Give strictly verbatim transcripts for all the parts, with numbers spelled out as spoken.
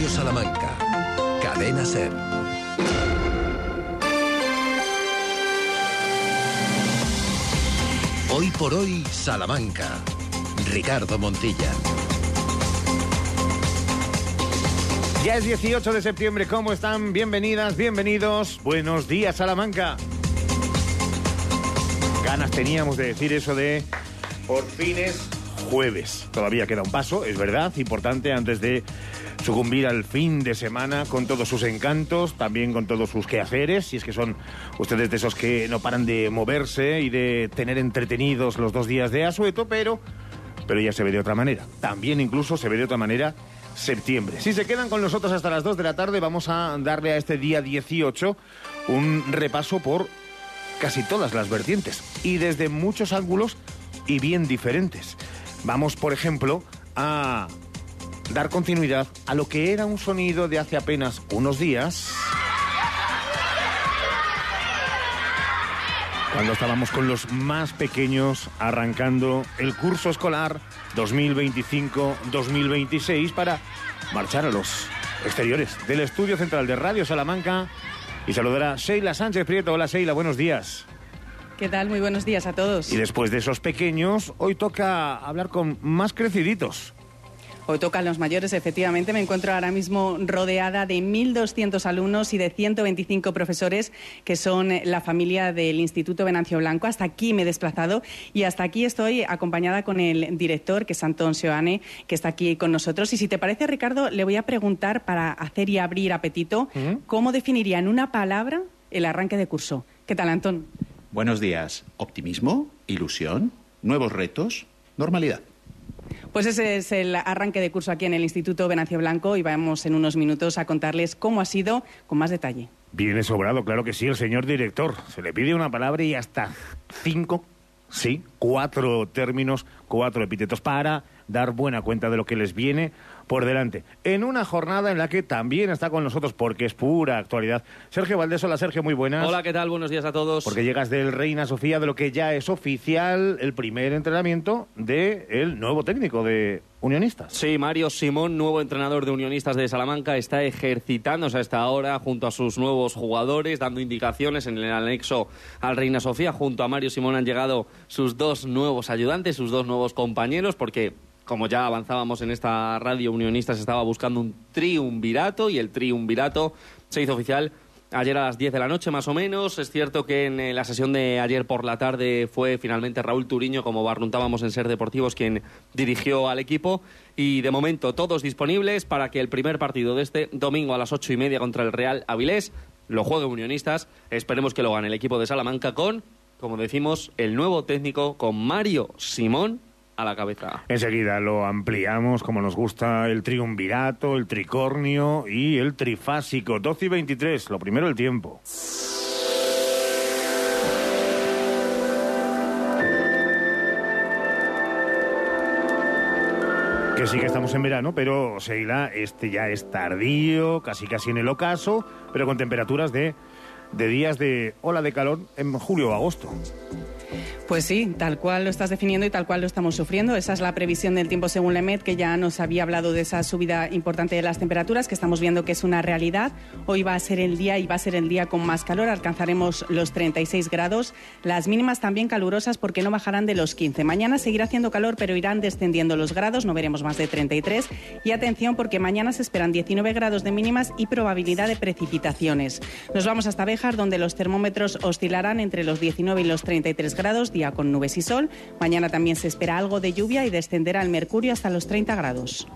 Radio Salamanca. Cadena SER. Hoy por hoy, Salamanca. Ricardo Montilla. Ya es dieciocho de septiembre, ¿cómo están? Bienvenidas, bienvenidos. Buenos días, Salamanca. Ganas teníamos de decir eso de por fin es jueves. Todavía queda un paso, es verdad, importante antes de sucumbir al fin de semana con todos sus encantos, también con todos sus quehaceres, si es que son ustedes de esos que no paran de moverse y de tener entretenidos los dos días de asueto, pero, pero ya se ve de otra manera. También incluso se ve de otra manera septiembre. Si se quedan con nosotros hasta las dos de la tarde, vamos a darle a este día dieciocho un repaso por casi todas las vertientes y desde muchos ángulos y bien diferentes. Vamos, por ejemplo, a dar continuidad a lo que era un sonido de hace apenas unos días, cuando estábamos con los más pequeños arrancando el curso escolar dos mil veinticinco dos mil veintiséis para marchar a los exteriores del estudio central de Radio Salamanca y saludar a Sheila Sánchez Prieto. Hola, Sheila, buenos días. ¿Qué tal? Muy buenos días a todos. Y después de esos pequeños, hoy toca hablar con más creciditos. Hoy tocan los mayores, efectivamente. Me encuentro ahora mismo rodeada de mil doscientos alumnos y de ciento veinticinco profesores que son la familia del Instituto Venancio Blanco. Hasta aquí me he desplazado y hasta aquí estoy acompañada con el director, que es Antón Seoane, que está aquí con nosotros. Y si te parece, Ricardo, le voy a preguntar, para hacer y abrir apetito, ¿Mm? ¿cómo definiría en una palabra el arranque de curso? ¿Qué tal, Antón? Buenos días. Optimismo, ilusión, nuevos retos, normalidad. Pues ese es el arranque de curso aquí en el Instituto Venancio Blanco y vamos en unos minutos a contarles cómo ha sido con más detalle. Viene sobrado, claro que sí, el señor director. Se le pide una palabra y hasta cinco, sí, cuatro términos, cuatro epítetos para dar buena cuenta de lo que les viene por delante. En una jornada en la que también está con nosotros, porque es pura actualidad, Sergio Valdés. Hola, Sergio, muy buenas. Hola, ¿qué tal? Buenos días a todos. Porque llegas del Reina Sofía, de lo que ya es oficial el primer entrenamiento del nuevo técnico de Unionistas. Sí, Mario Simón, nuevo entrenador de Unionistas de Salamanca, está ejercitándose a esta hora junto a sus nuevos jugadores, dando indicaciones en el anexo al Reina Sofía. Junto a Mario Simón han llegado sus dos nuevos ayudantes, sus dos nuevos compañeros, porque como ya avanzábamos en esta radio, Unionistas estaba buscando un triunvirato y el triunvirato se hizo oficial ayer a las diez de la noche más o menos. Es cierto que en la sesión de ayer por la tarde fue finalmente Raúl Turiño, como barruntábamos en Ser Deportivos, quien dirigió al equipo, y de momento todos disponibles para que el primer partido de este domingo a las ocho y media contra el Real Avilés lo juegue Unionistas. Esperemos que lo gane el equipo de Salamanca con, como decimos, el nuevo técnico, con Mario Simón a la cabeza. Enseguida lo ampliamos, como nos gusta, el triunvirato, el tricornio y el trifásico. doce y veintitrés, lo primero, el tiempo. Que sí que estamos en verano, pero, Sheila, este ya es tardío, casi casi en el ocaso, pero con temperaturas de, de días de ola de calor en julio o agosto. Pues sí, tal cual lo estás definiendo y tal cual lo estamos sufriendo. Esa es la previsión del tiempo según la EMET, que ya nos había hablado de esa subida importante de las temperaturas, que estamos viendo que es una realidad. Hoy va a ser el día y va a ser el día con más calor. Alcanzaremos los treinta y seis grados. Las mínimas también calurosas porque no bajarán de los quince. Mañana seguirá haciendo calor, pero irán descendiendo los grados. No veremos más de treinta y tres. Y atención, porque mañana se esperan diecinueve grados de mínimas y probabilidad de precipitaciones. Nos vamos hasta Béjar, donde los termómetros oscilarán entre los diecinueve y los treinta y tres grados, día con nubes y sol. Mañana también se espera algo de lluvia y descenderá el mercurio hasta los treinta grados.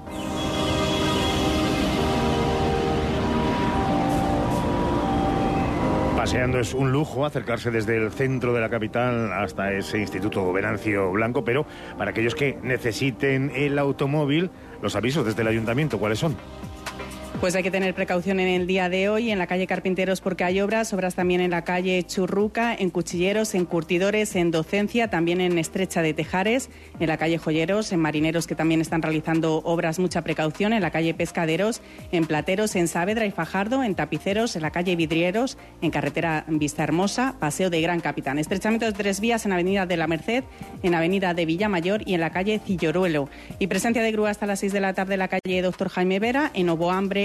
Paseando es un lujo, acercarse desde el centro de la capital hasta ese Instituto Venancio Blanco, pero para aquellos que necesiten el automóvil, los avisos desde el ayuntamiento, ¿cuáles son? Pues hay que tener precaución en el día de hoy en la calle Carpinteros porque hay obras, obras también en la calle Churruca, en Cuchilleros, en Curtidores, en Docencia, también en Estrecha de Tejares, en la calle Joyeros, en Marineros que también están realizando obras, mucha precaución, en la calle Pescaderos, en Plateros, en Saavedra y Fajardo, en Tapiceros, en la calle Vidrieros, en carretera Vista Hermosa, Paseo de Gran Capitán. Estrechamiento de tres vías en avenida de la Merced, en avenida de Villamayor y en la calle Cilloruelo. Y presencia de grúa hasta las seis de la tarde en la calle Doctor Jaime Vera, en Oboambre,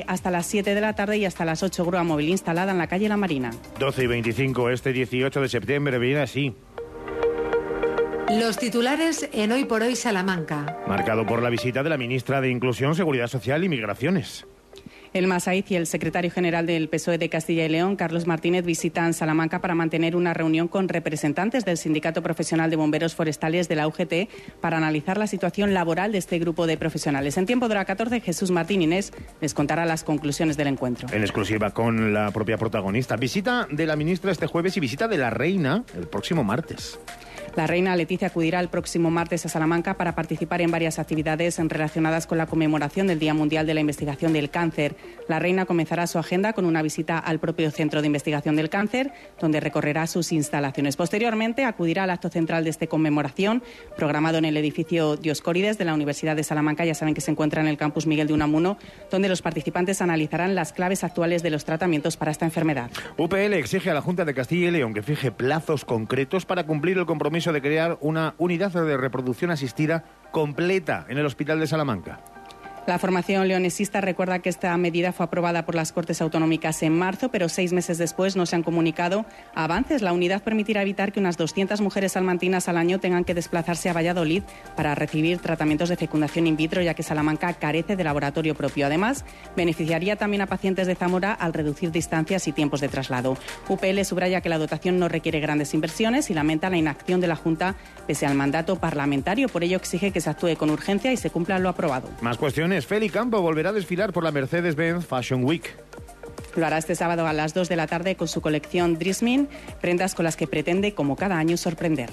abre hasta las siete de la tarde y hasta las ocho grúa móvil instalada en la calle La Marina. doce y veinticinco, este dieciocho de septiembre viene así. Los titulares en Hoy por Hoy Salamanca. Marcado por la visita de la ministra de Inclusión, Seguridad Social y Migraciones. El Masaiz y el secretario general del P S O E de Castilla y León, Carlos Martínez, visitan Salamanca para mantener una reunión con representantes del Sindicato Profesional de Bomberos Forestales de la U G T para analizar la situación laboral de este grupo de profesionales. En tiempo de la catorce, Jesús Martín Inés les contará las conclusiones del encuentro. En exclusiva con la propia protagonista. Visita de la ministra este jueves y visita de la reina el próximo martes. La reina Leticia acudirá el próximo martes a Salamanca para participar en varias actividades relacionadas con la conmemoración del Día Mundial de la Investigación del Cáncer. La reina comenzará su agenda con una visita al propio Centro de Investigación del Cáncer, donde recorrerá sus instalaciones. Posteriormente acudirá al acto central de esta conmemoración, programado en el edificio Dioscórides de la Universidad de Salamanca. Ya saben que se encuentra en el campus Miguel de Unamuno, donde los participantes analizarán las claves actuales de los tratamientos para esta enfermedad. U P L exige a la Junta de Castilla y León que fije plazos concretos para cumplir el compromiso de crear una unidad de reproducción asistida completa en el Hospital de Salamanca. La formación leonesista recuerda que esta medida fue aprobada por las Cortes Autonómicas en marzo, pero seis meses después no se han comunicado avances. La unidad permitirá evitar que unas doscientas mujeres salmantinas al año tengan que desplazarse a Valladolid para recibir tratamientos de fecundación in vitro, ya que Salamanca carece de laboratorio propio. Además, beneficiaría también a pacientes de Zamora al reducir distancias y tiempos de traslado. U P L subraya que la dotación no requiere grandes inversiones y lamenta la inacción de la Junta pese al mandato parlamentario. Por ello exige que se actúe con urgencia y se cumpla lo aprobado. Más cuestiones. Feli Campo volverá a desfilar por la Mercedes-Benz Fashion Week. Lo hará este sábado a las dos de la tarde con su colección Drismin, prendas con las que pretende, como cada año, sorprender.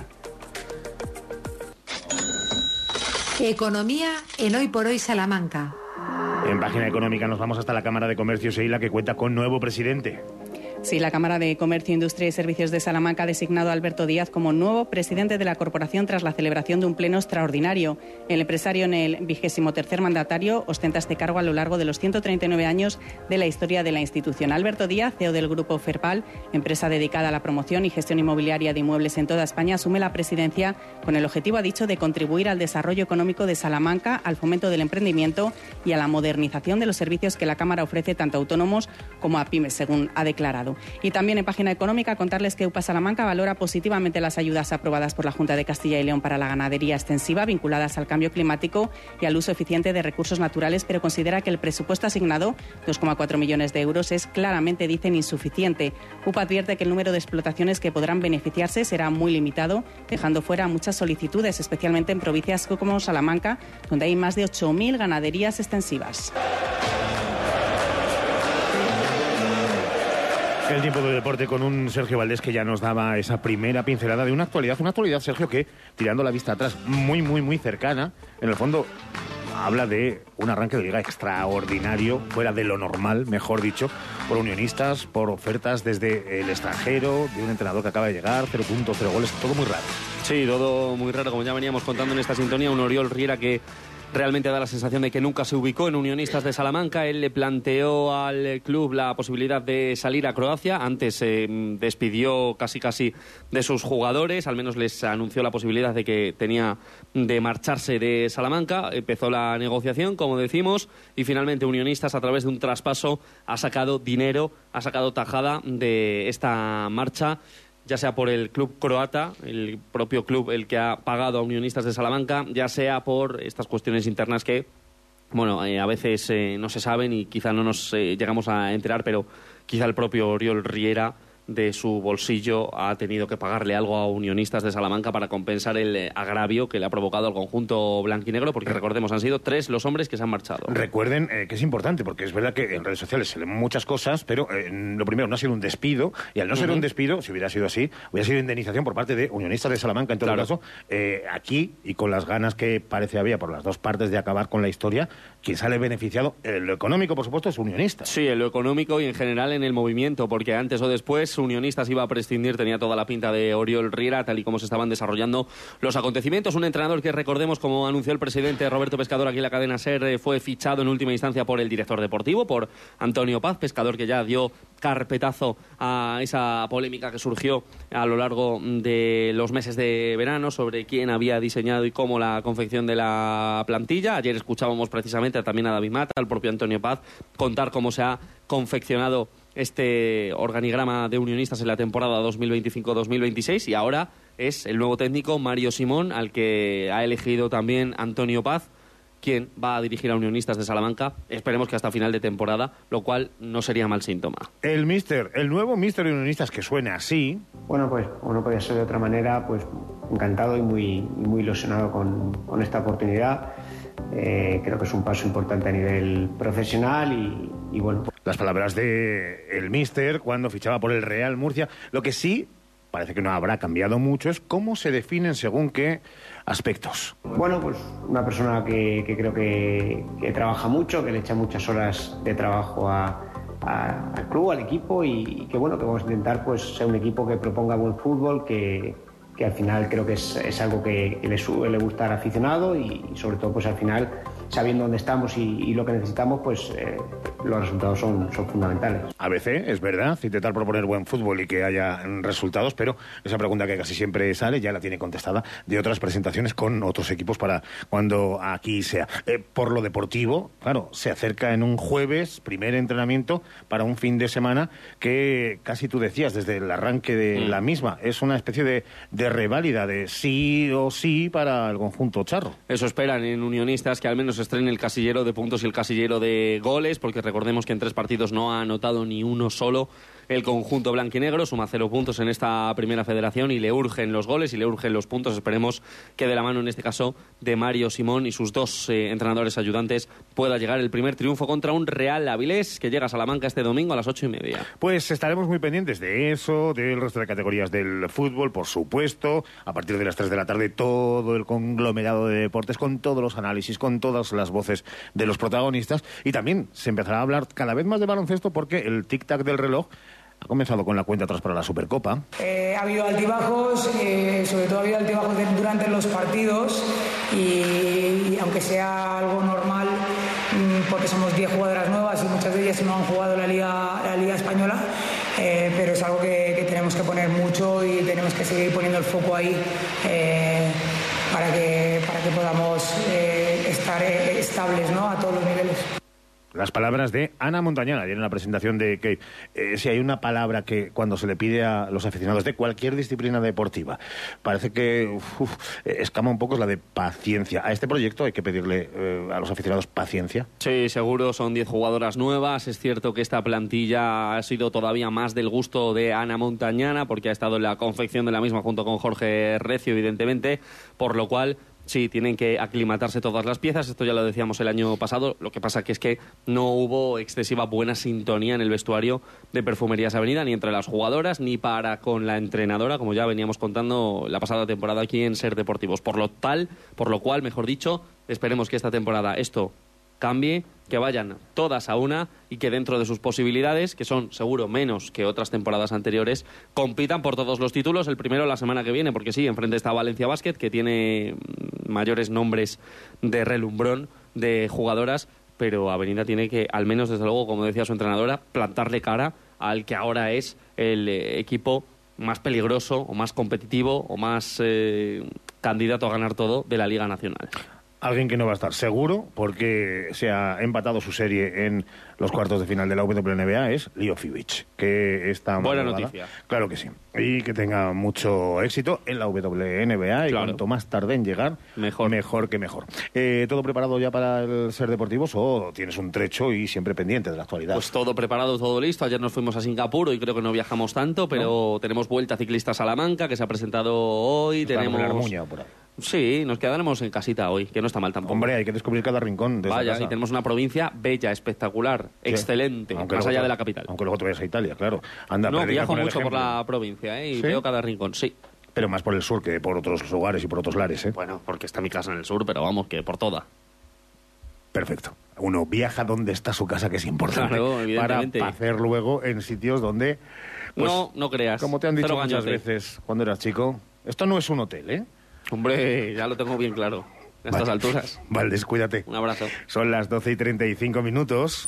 Economía en Hoy por Hoy Salamanca. En página económica nos vamos hasta la Cámara de Comercio Seila, que cuenta con nuevo presidente. Sí, la Cámara de Comercio, Industria y Servicios de Salamanca ha designado a Alberto Díaz como nuevo presidente de la corporación tras la celebración de un pleno extraordinario. El empresario en el vigésimo tercer mandatario ostenta este cargo a lo largo de los ciento treinta y nueve años de la historia de la institución. Alberto Díaz, C E O del Grupo Ferpal, empresa dedicada a la promoción y gestión inmobiliaria de inmuebles en toda España, asume la presidencia con el objetivo, ha dicho, de contribuir al desarrollo económico de Salamanca, al fomento del emprendimiento y a la modernización de los servicios que la Cámara ofrece tanto a autónomos como a pymes, según ha declarado. Y también en página económica contarles que U P A Salamanca valora positivamente las ayudas aprobadas por la Junta de Castilla y León para la ganadería extensiva vinculadas al cambio climático y al uso eficiente de recursos naturales, pero considera que el presupuesto asignado, dos coma cuatro millones de euros, es claramente, dicen, insuficiente. U P A advierte que el número de explotaciones que podrán beneficiarse será muy limitado, dejando fuera muchas solicitudes, especialmente en provincias como Salamanca, donde hay más de ocho mil ganaderías extensivas. El tiempo de deporte con un Sergio Valdés que ya nos daba esa primera pincelada de una actualidad. Una actualidad, Sergio, que, tirando la vista atrás, muy, muy, muy cercana, en el fondo habla de un arranque de liga extraordinario, fuera de lo normal, mejor dicho, por unionistas, por ofertas desde el extranjero, de un entrenador que acaba de llegar, cero puntos, cero goles, todo muy raro. Sí, todo muy raro, como ya veníamos contando en esta sintonía, un Oriol Riera que realmente da la sensación de que nunca se ubicó en Unionistas de Salamanca. Él le planteó al club la posibilidad de salir a Croacia. Antes se eh, despidió casi casi de sus jugadores. Al menos les anunció la posibilidad de que tenía de marcharse de Salamanca. Empezó la negociación, como decimos, y finalmente Unionistas, a través de un traspaso, ha sacado dinero, ha sacado tajada de esta marcha, ya sea por el club croata, el propio club el que ha pagado a Unionistas de Salamanca, ya sea por estas cuestiones internas que, bueno, eh, a veces eh, no se saben y quizá no nos eh, llegamos a enterar, pero quizá el propio Oriol Riera, de su bolsillo, ha tenido que pagarle algo a Unionistas de Salamanca para compensar el eh, agravio que le ha provocado al conjunto blanquinegro, porque recordemos, han sido tres los hombres que se han marchado. Recuerden eh, que es importante, porque es verdad que en redes sociales se leen muchas cosas, pero eh, lo primero, no ha sido un despido, y al no uh-huh. ser un despido, si hubiera sido así, hubiera sido indemnización por parte de Unionistas de Salamanca, en todo claro. caso. Eh, aquí, y con las ganas que parece había por las dos partes de acabar con la historia, quien sale beneficiado, eh, lo económico, por supuesto, es Unionistas. Sí, en lo económico y en general en el movimiento, porque antes o después Unionistas iba a prescindir, tenía toda la pinta de Oriol Riera, tal y como se estaban desarrollando los acontecimientos. Un entrenador que, recordemos, como anunció el presidente Roberto Pescador aquí en la cadena SER, fue fichado en última instancia por el director deportivo, por Antonio Paz. Pescador que ya dio carpetazo a esa polémica que surgió a lo largo de los meses de verano sobre quién había diseñado y cómo la confección de la plantilla. Ayer escuchábamos precisamente también a David Mata, al propio Antonio Paz, contar cómo se ha confeccionado este organigrama de Unionistas en la temporada dos mil veinticinco dos mil veintiséis, y ahora es el nuevo técnico Mario Simón, al que ha elegido también Antonio Paz, quien va a dirigir a Unionistas de Salamanca, esperemos que hasta final de temporada, lo cual no sería mal síntoma. El míster, el nuevo míster de Unionistas, que suena así. Bueno, pues como no podía ser de otra manera, pues encantado y muy, muy ilusionado con, con esta oportunidad. Eh, creo que es un paso importante a nivel profesional y, y bueno. Las palabras de el míster cuando fichaba por el Real Murcia. Lo que sí parece que no habrá cambiado mucho es cómo se definen según qué aspectos. Bueno, pues una persona que, que creo que, que trabaja mucho, que le echa muchas horas de trabajo a, a, al club, al equipo, y, y que bueno, que vamos a intentar pues ser un equipo que proponga buen fútbol, que, que al final creo que es, es algo que, que le suele gustar al aficionado, y, y sobre todo pues al final, sabiendo dónde estamos y, y lo que necesitamos, pues eh, los resultados son, son fundamentales. A veces, es verdad, intentar proponer buen fútbol y que haya resultados, pero esa pregunta que casi siempre sale ya la tiene contestada de otras presentaciones con otros equipos para cuando aquí sea. Eh, por lo deportivo, claro, se acerca en un jueves, primer entrenamiento para un fin de semana que casi tú decías desde el arranque de mm. la misma, es una especie de, de reválida de sí o sí para el conjunto charro. Eso esperan en Unionistas, que al menos estrene el casillero de puntos y el casillero de goles, porque recordemos que en tres partidos no ha anotado ni uno solo el conjunto blanquinegro, suma cero puntos en esta primera federación y le urgen los goles y le urgen los puntos. Esperemos que de la mano, en este caso, de Mario Simón y sus dos eh, entrenadores ayudantes pueda llegar el primer triunfo contra un Real Avilés que llega a Salamanca este domingo a las ocho y media. Pues estaremos muy pendientes de eso, del resto de categorías del fútbol, por supuesto. A partir de las tres de la tarde, todo el conglomerado de deportes, con todos los análisis, con todas las voces de los protagonistas. Y también se empezará a hablar cada vez más de baloncesto, porque el tic-tac del reloj ha comenzado con la cuenta atrás para la Supercopa. Eh, ha habido altibajos, eh, sobre todo ha habido altibajos de, durante los partidos y, y aunque sea algo normal, mmm, porque somos diez jugadoras nuevas y muchas de ellas no han jugado la Liga, la Liga Española, eh, pero es algo que, que tenemos que poner mucho y tenemos que seguir poniendo el foco ahí eh, para, que, para que podamos eh, estar eh, estables, ¿no?, a todos los niveles. Las palabras de Ana Montañana ayer en la presentación de Kate. Eh, si hay una palabra que cuando se le pide a los aficionados de cualquier disciplina deportiva parece que uf, uf, escama un poco, es la de paciencia. A este proyecto hay que pedirle eh, a los aficionados paciencia. Sí, seguro, son diez jugadoras nuevas. Es cierto que esta plantilla ha sido todavía más del gusto de Ana Montañana, porque ha estado en la confección de la misma junto con Jorge Recio, evidentemente, por lo cual sí, tienen que aclimatarse todas las piezas. Esto ya lo decíamos el año pasado. Lo que pasa que es que no hubo excesiva buena sintonía en el vestuario de Perfumerías Avenida, ni entre las jugadoras, ni para con la entrenadora, como ya veníamos contando la pasada temporada aquí en Ser Deportivos. Por lo tal, por lo cual, mejor dicho, esperemos que esta temporada esto cambie, que vayan todas a una y que dentro de sus posibilidades, que son seguro menos que otras temporadas anteriores, compitan por todos los títulos. El primero la semana que viene, porque sí, enfrente está Valencia Basket, que tiene mayores nombres de relumbrón de jugadoras, pero Avenida tiene que, al menos desde luego, como decía su entrenadora, plantarle cara al que ahora es el eh, equipo más peligroso o más competitivo o más eh, candidato a ganar todo de la Liga Nacional. Alguien que no va a estar seguro, porque se ha empatado su serie en los cuartos de final de la W N B A, es Lío Fivic, que está... Buena malvada. noticia. Claro que sí. Y que tenga mucho éxito en la W N B A, y claro, cuanto más tarde en llegar, mejor, mejor que mejor. Eh, ¿Todo preparado ya para el Ser Deportivos o tienes un trecho y siempre pendiente de la actualidad? Pues todo preparado, todo listo. Ayer nos fuimos a Singapur, hoy creo que no viajamos tanto, pero ¿no? Tenemos Vuelta Ciclista Salamanca, que se ha presentado hoy. Está tenemos... en Armuña, por ahí. Sí, nos quedaremos en casita hoy, que no está mal tampoco. Hombre, hay que descubrir cada rincón de Vaya, casa. Y tenemos una provincia bella, espectacular, sí, excelente, aunque más allá te, de la capital. Aunque luego te vayas a Italia, claro. Anda, no, viajo mucho ejemplo. por la provincia, ¿eh? Y ¿sí? veo cada rincón, sí. Pero más por el sur que por otros lugares y por otros lares, ¿eh? Bueno, porque está mi casa en el sur, pero vamos, que por toda. Perfecto. Uno viaja donde está su casa, que es importante. Claro, evidentemente. Para hacer luego en sitios donde Pues, no, no creas. Como te han dicho Cero muchas gañote. veces cuando eras chico, esto no es un hotel, ¿eh? Hombre, ya lo tengo bien claro. A estas Vale. alturas. Valdés, cuídate. Un abrazo. Son las doce y treinta y cinco minutos.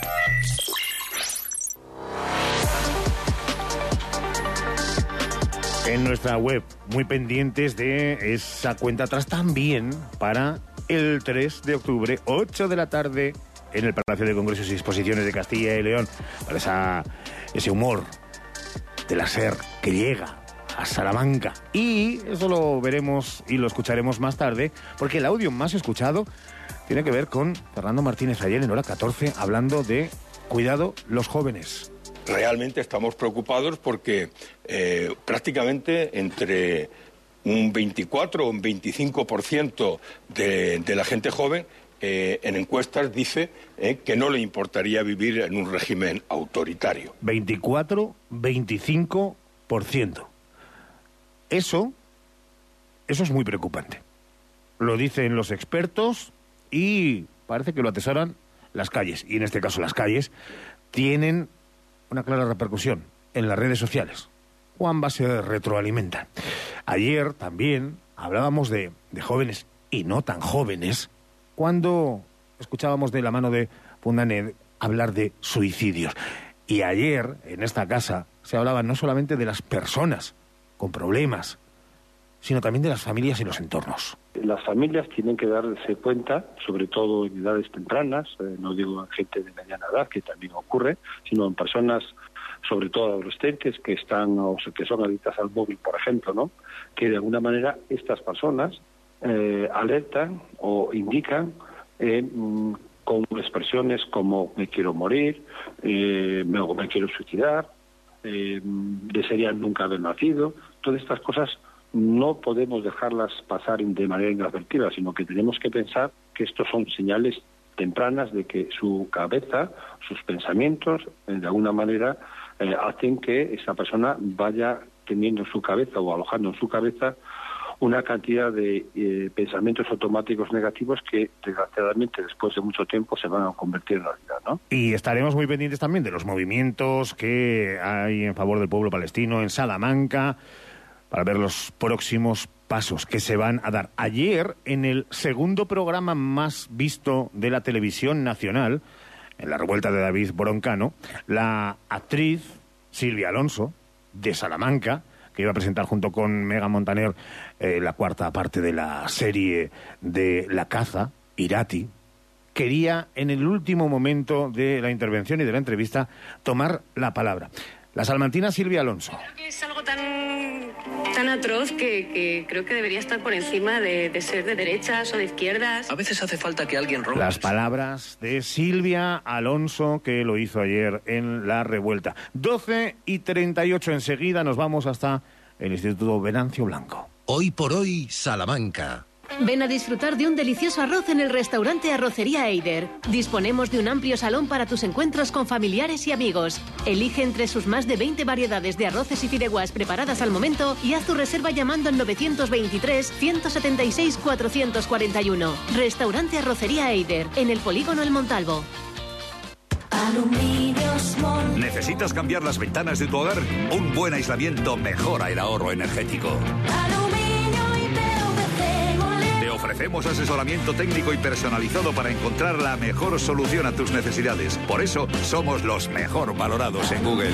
En nuestra web, muy pendientes de esa cuenta atrás también para el tres de octubre, ocho de la tarde, en el Palacio de Congresos y Exposiciones de Castilla y León, para esa, ese humor de la SER que llega a Salamanca. Y eso lo veremos y lo escucharemos más tarde, porque el audio más escuchado tiene que ver con Fernando Martínez ayer en hora catorce, hablando de cuidado los jóvenes. Realmente estamos preocupados porque eh, prácticamente entre un veinticuatro o un veinticinco por ciento de, de la gente joven eh, en encuestas dice eh, que no le importaría vivir en un régimen autoritario. veinticuatro, veinticinco por ciento. Eso, eso es muy preocupante. Lo dicen los expertos y parece que lo atesoran las calles. Y en este caso las calles tienen una clara repercusión en las redes sociales. O ambas se retroalimentan. Ayer también hablábamos de, de jóvenes y no tan jóvenes cuando escuchábamos de la mano de Fundanet hablar de suicidios. Y ayer en esta casa se hablaba no solamente de las personas con problemas, sino también de las familias y los entornos. Las familias tienen que darse cuenta, sobre todo en edades tempranas, eh, no digo en gente de mediana edad, que también ocurre, sino en personas, sobre todo adolescentes, que están o que son adictas al móvil, por ejemplo, ¿no? Que de alguna manera estas personas eh, alertan o indican eh, mm, con expresiones como me quiero morir, eh, me, me quiero suicidar, eh, desearía nunca haber nacido. Todas estas cosas no podemos dejarlas pasar de manera inadvertida, sino que tenemos que pensar que estos son señales tempranas de que su cabeza, sus pensamientos, eh, de alguna manera eh, hacen que esa persona vaya teniendo en su cabeza o alojando en su cabeza una cantidad de eh, pensamientos automáticos negativos que, desgraciadamente, después de mucho tiempo se van a convertir en realidad, ¿no? Y estaremos muy pendientes también de los movimientos que hay en favor del pueblo palestino en Salamanca, para ver los próximos pasos que se van a dar. Ayer, en el segundo programa más visto de la televisión nacional, en la revuelta de David Broncano, la actriz Silvia Alonso, de Salamanca, que iba a presentar junto con Mega Montaner eh, la cuarta parte de la serie de La Caza, Irati, quería, en el último momento de la intervención y de la entrevista, tomar la palabra. La salmantina Silvia Alonso. Creo que es algo tan, tan atroz que, que creo que debería estar por encima de, de ser de derechas o de izquierdas. A veces hace falta que alguien rompa. Las palabras de Silvia Alonso, que lo hizo ayer en la revuelta. doce y treinta y ocho, enseguida nos vamos hasta el Instituto Venancio Blanco. Hoy por hoy, Salamanca. Ven a disfrutar de un delicioso arroz en el restaurante Arrocería Eider. Disponemos de un amplio salón para tus encuentros con familiares y amigos. Elige entre sus más de veinte variedades de arroces y fideuás preparadas al momento y haz tu reserva llamando al novecientos veintitrés, ciento setenta y seis, cuatrocientos cuarenta y uno. Restaurante Arrocería Eider, en el Polígono El Montalvo. Aluminios Mon. ¿Necesitas cambiar las ventanas de tu hogar? Un buen aislamiento mejora el ahorro energético. Ofrecemos asesoramiento técnico y personalizado para encontrar la mejor solución a tus necesidades. Por eso, somos los mejor valorados en Google.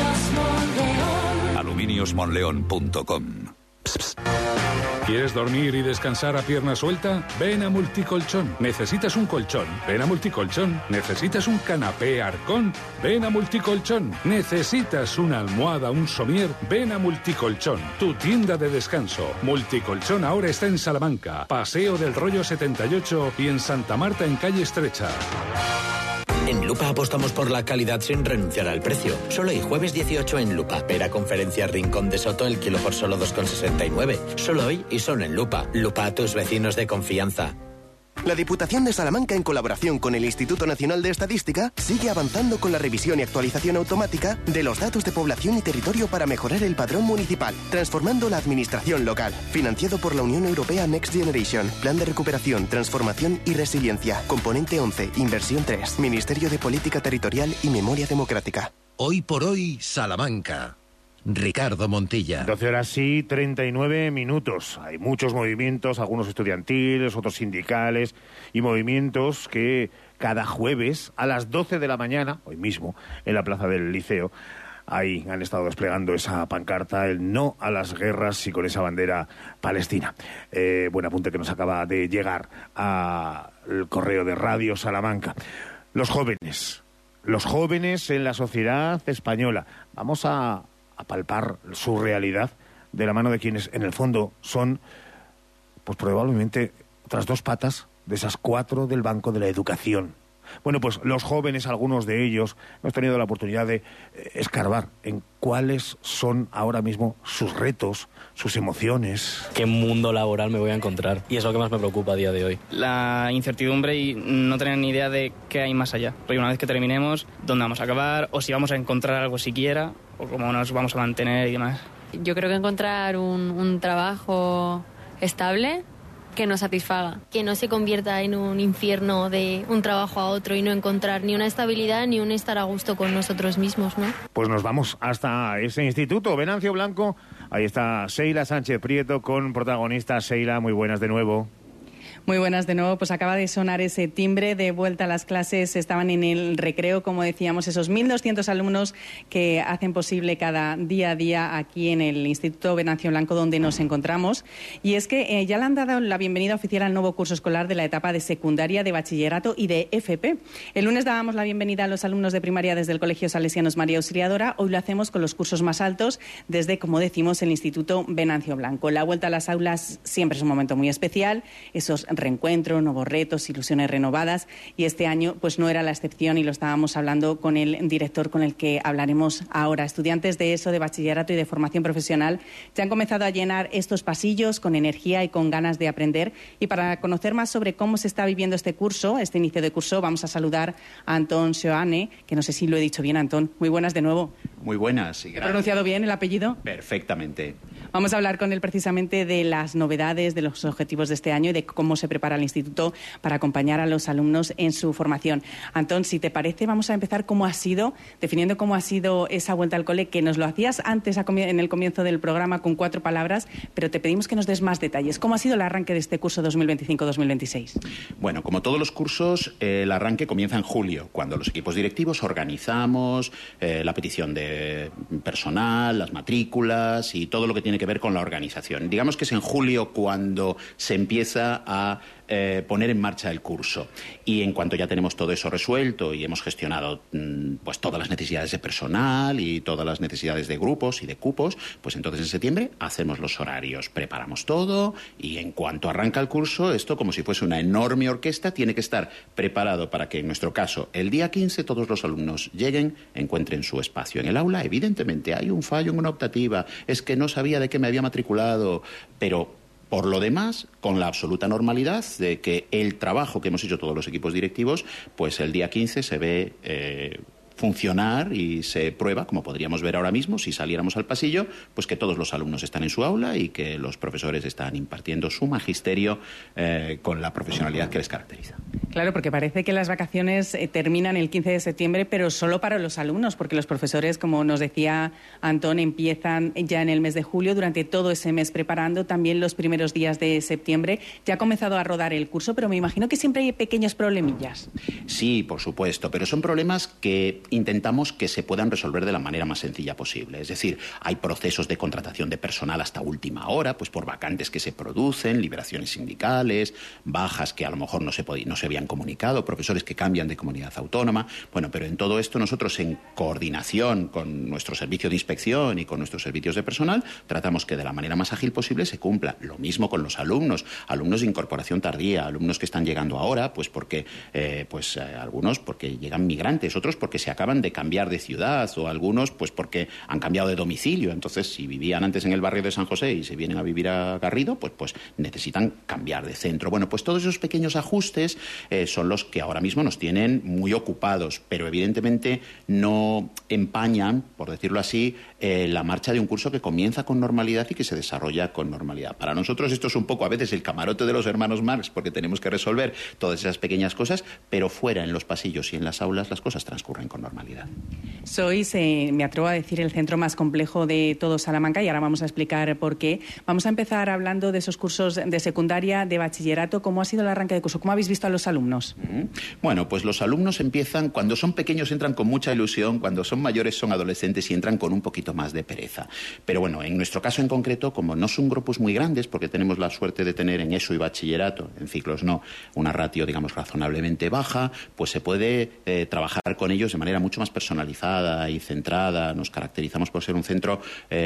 aluminios monleón punto com. ¿Quieres dormir y descansar a pierna suelta? Ven a Multicolchón. ¿Necesitas un colchón? Ven a Multicolchón. ¿Necesitas un canapé Arcón? Ven a Multicolchón. ¿Necesitas una almohada, un somier? Ven a Multicolchón, tu tienda de descanso. Multicolchón ahora está en Salamanca, Paseo del Rollo setenta y ocho y en Santa Marta en Calle Estrecha. En Lupa apostamos por la calidad sin renunciar al precio. Solo hoy, jueves dieciocho en Lupa. Pera Conferencia Rincón de Soto, el kilo por solo dos con sesenta y nueve. Solo hoy y solo en Lupa. Lupa, a tus vecinos de confianza. La Diputación de Salamanca, en colaboración con el Instituto Nacional de Estadística, sigue avanzando con la revisión y actualización automática de los datos de población y territorio para mejorar el padrón municipal, transformando la administración local. Financiado por la Unión Europea Next Generation. Plan de recuperación, transformación y resiliencia. Componente once, inversión tres. Ministerio de Política Territorial y Memoria Democrática. Hoy por hoy, Salamanca. Ricardo Montilla. doce horas sí, treinta y nueve minutos. Hay muchos movimientos, algunos estudiantiles, otros sindicales, y movimientos que cada jueves a las doce de la mañana, hoy mismo, en la plaza del Liceo, ahí han estado desplegando esa pancarta, el no a las guerras, y con esa bandera palestina. Eh, buen apunte que nos acaba de llegar al correo de Radio Salamanca. Los jóvenes, los jóvenes en la sociedad española. Vamos a, a palpar su realidad de la mano de quienes, en el fondo, son, pues probablemente, otras dos patas de esas cuatro del Banco de la Educación. Bueno, pues los jóvenes, algunos de ellos, hemos tenido la oportunidad de eh, escarbar en cuáles son ahora mismo sus retos, sus emociones. ¿Qué mundo laboral me voy a encontrar? Y es lo que más me preocupa a día de hoy. La incertidumbre y no tener ni idea de qué hay más allá. Porque una vez que terminemos, dónde vamos a acabar, o si vamos a encontrar algo siquiera, o cómo nos vamos a mantener y demás. Yo creo que encontrar un, un trabajo estable que nos satisfaga. Que no se convierta en un infierno de un trabajo a otro y no encontrar ni una estabilidad ni un estar a gusto con nosotros mismos, ¿no? Pues nos vamos hasta ese instituto, Venancio Blanco. Ahí está Sheila Sánchez Prieto con protagonistas. Sheila, muy buenas de nuevo. Muy buenas de nuevo, pues acaba de sonar ese timbre de vuelta a las clases. Estaban en el recreo, como decíamos, esos mil doscientos alumnos que hacen posible cada día a día aquí en el Instituto Venancio Blanco, donde nos encontramos. Y es que eh, ya le han dado la bienvenida oficial al nuevo curso escolar de la etapa de secundaria, de bachillerato y de F P. El lunes dábamos la bienvenida a los alumnos de primaria desde el Colegio Salesianos María Auxiliadora. Hoy lo hacemos con los cursos más altos desde, como decimos, el Instituto Venancio Blanco. La vuelta a las aulas siempre es un momento muy especial. Esos reencuentro, nuevos retos, ilusiones renovadas, y este año pues no era la excepción, y lo estábamos hablando con el director con el que hablaremos ahora. Estudiantes de ESO, de bachillerato y de formación profesional ya han comenzado a llenar estos pasillos con energía y con ganas de aprender, y para conocer más sobre cómo se está viviendo este curso, este inicio de curso, vamos a saludar a Antón Seoane, que no sé si lo he dicho bien, Antón. Muy buenas de nuevo. Muy buenas. ¿He pronunciado bien el apellido? Perfectamente. Vamos a hablar con él precisamente de las novedades, de los objetivos de este año y de cómo se prepara el instituto para acompañar a los alumnos en su formación. Antón, si te parece, vamos a empezar cómo ha sido, definiendo cómo ha sido esa vuelta al cole, que nos lo hacías antes en el comienzo del programa con cuatro palabras, pero te pedimos que nos des más detalles. ¿Cómo ha sido el arranque de este curso dos mil veinticinco dos mil veintiséis? Bueno, como todos los cursos, eh, el arranque comienza en julio, cuando los equipos directivos organizamos eh, la petición de personal, las matrículas y todo lo que tiene que ver con la organización. Digamos que es en julio cuando se empieza a Eh, poner en marcha el curso, y en cuanto ya tenemos todo eso resuelto y hemos gestionado mmm, pues todas las necesidades de personal y todas las necesidades de grupos y de cupos, pues entonces en septiembre hacemos los horarios, preparamos todo, y en cuanto arranca el curso, esto, como si fuese una enorme orquesta, tiene que estar preparado para que, en nuestro caso, el día quince todos los alumnos lleguen, encuentren su espacio en el aula. Evidentemente hay un fallo en una optativa, es que no sabía de qué me había matriculado, pero por lo demás, con la absoluta normalidad de que el trabajo que hemos hecho todos los equipos directivos, pues el día quince se ve eh, funcionar y se prueba, como podríamos ver ahora mismo, si saliéramos al pasillo, pues que todos los alumnos están en su aula y que los profesores están impartiendo su magisterio eh, con la profesionalidad que les caracteriza. Claro, porque parece que las vacaciones eh, terminan el quince de septiembre, pero solo para los alumnos, porque los profesores, como nos decía Antón, empiezan ya en el mes de julio, durante todo ese mes preparando, también los primeros días de septiembre. Ya ha comenzado a rodar el curso, pero me imagino que siempre hay pequeños problemillas. Sí, por supuesto, pero son problemas que intentamos que se puedan resolver de la manera más sencilla posible. Es decir, hay procesos de contratación de personal hasta última hora, pues por vacantes que se producen, liberaciones sindicales, bajas que a lo mejor no se, podían, no se habían comunicado, profesores que cambian de comunidad autónoma. Bueno, pero en todo esto nosotros, en coordinación con nuestro servicio de inspección y con nuestros servicios de personal, tratamos que de la manera más ágil posible se cumpla. Lo mismo con los alumnos, alumnos de incorporación tardía, alumnos que están llegando ahora, pues porque eh, pues eh, algunos porque llegan migrantes, otros porque se acaban de cambiar de ciudad, o algunos pues porque han cambiado de domicilio. Entonces, si vivían antes en el barrio de San José y se vienen a vivir a Garrido, pues, pues necesitan cambiar de centro. Bueno, pues todos esos pequeños ajustes eh, son los que ahora mismo nos tienen muy ocupados, pero evidentemente no empañan, por decirlo así, eh, la marcha de un curso que comienza con normalidad y que se desarrolla con normalidad. Para nosotros esto es un poco a veces el camarote de los hermanos Marx, porque tenemos que resolver todas esas pequeñas cosas, pero fuera, en los pasillos y en las aulas, las cosas transcurren con normalidad. Sois, eh, me atrevo a decir, el centro más complejo de todo Salamanca, y ahora vamos a explicar por qué. Vamos a empezar hablando de esos cursos de secundaria, de bachillerato. ¿Cómo ha sido el arranque de curso? ¿Cómo habéis visto a los alumnos? Bueno, pues los alumnos empiezan, cuando son pequeños entran con mucha ilusión, cuando son mayores son adolescentes y entran con un poquito más de pereza. Pero bueno, en nuestro caso en concreto, como no son grupos muy grandes, porque tenemos la suerte de tener en eso y bachillerato, en ciclos no, una ratio, digamos, razonablemente baja, pues se puede eh, trabajar con ellos de manera mucho más personalizada y centrada. Nos caracterizamos por ser un centro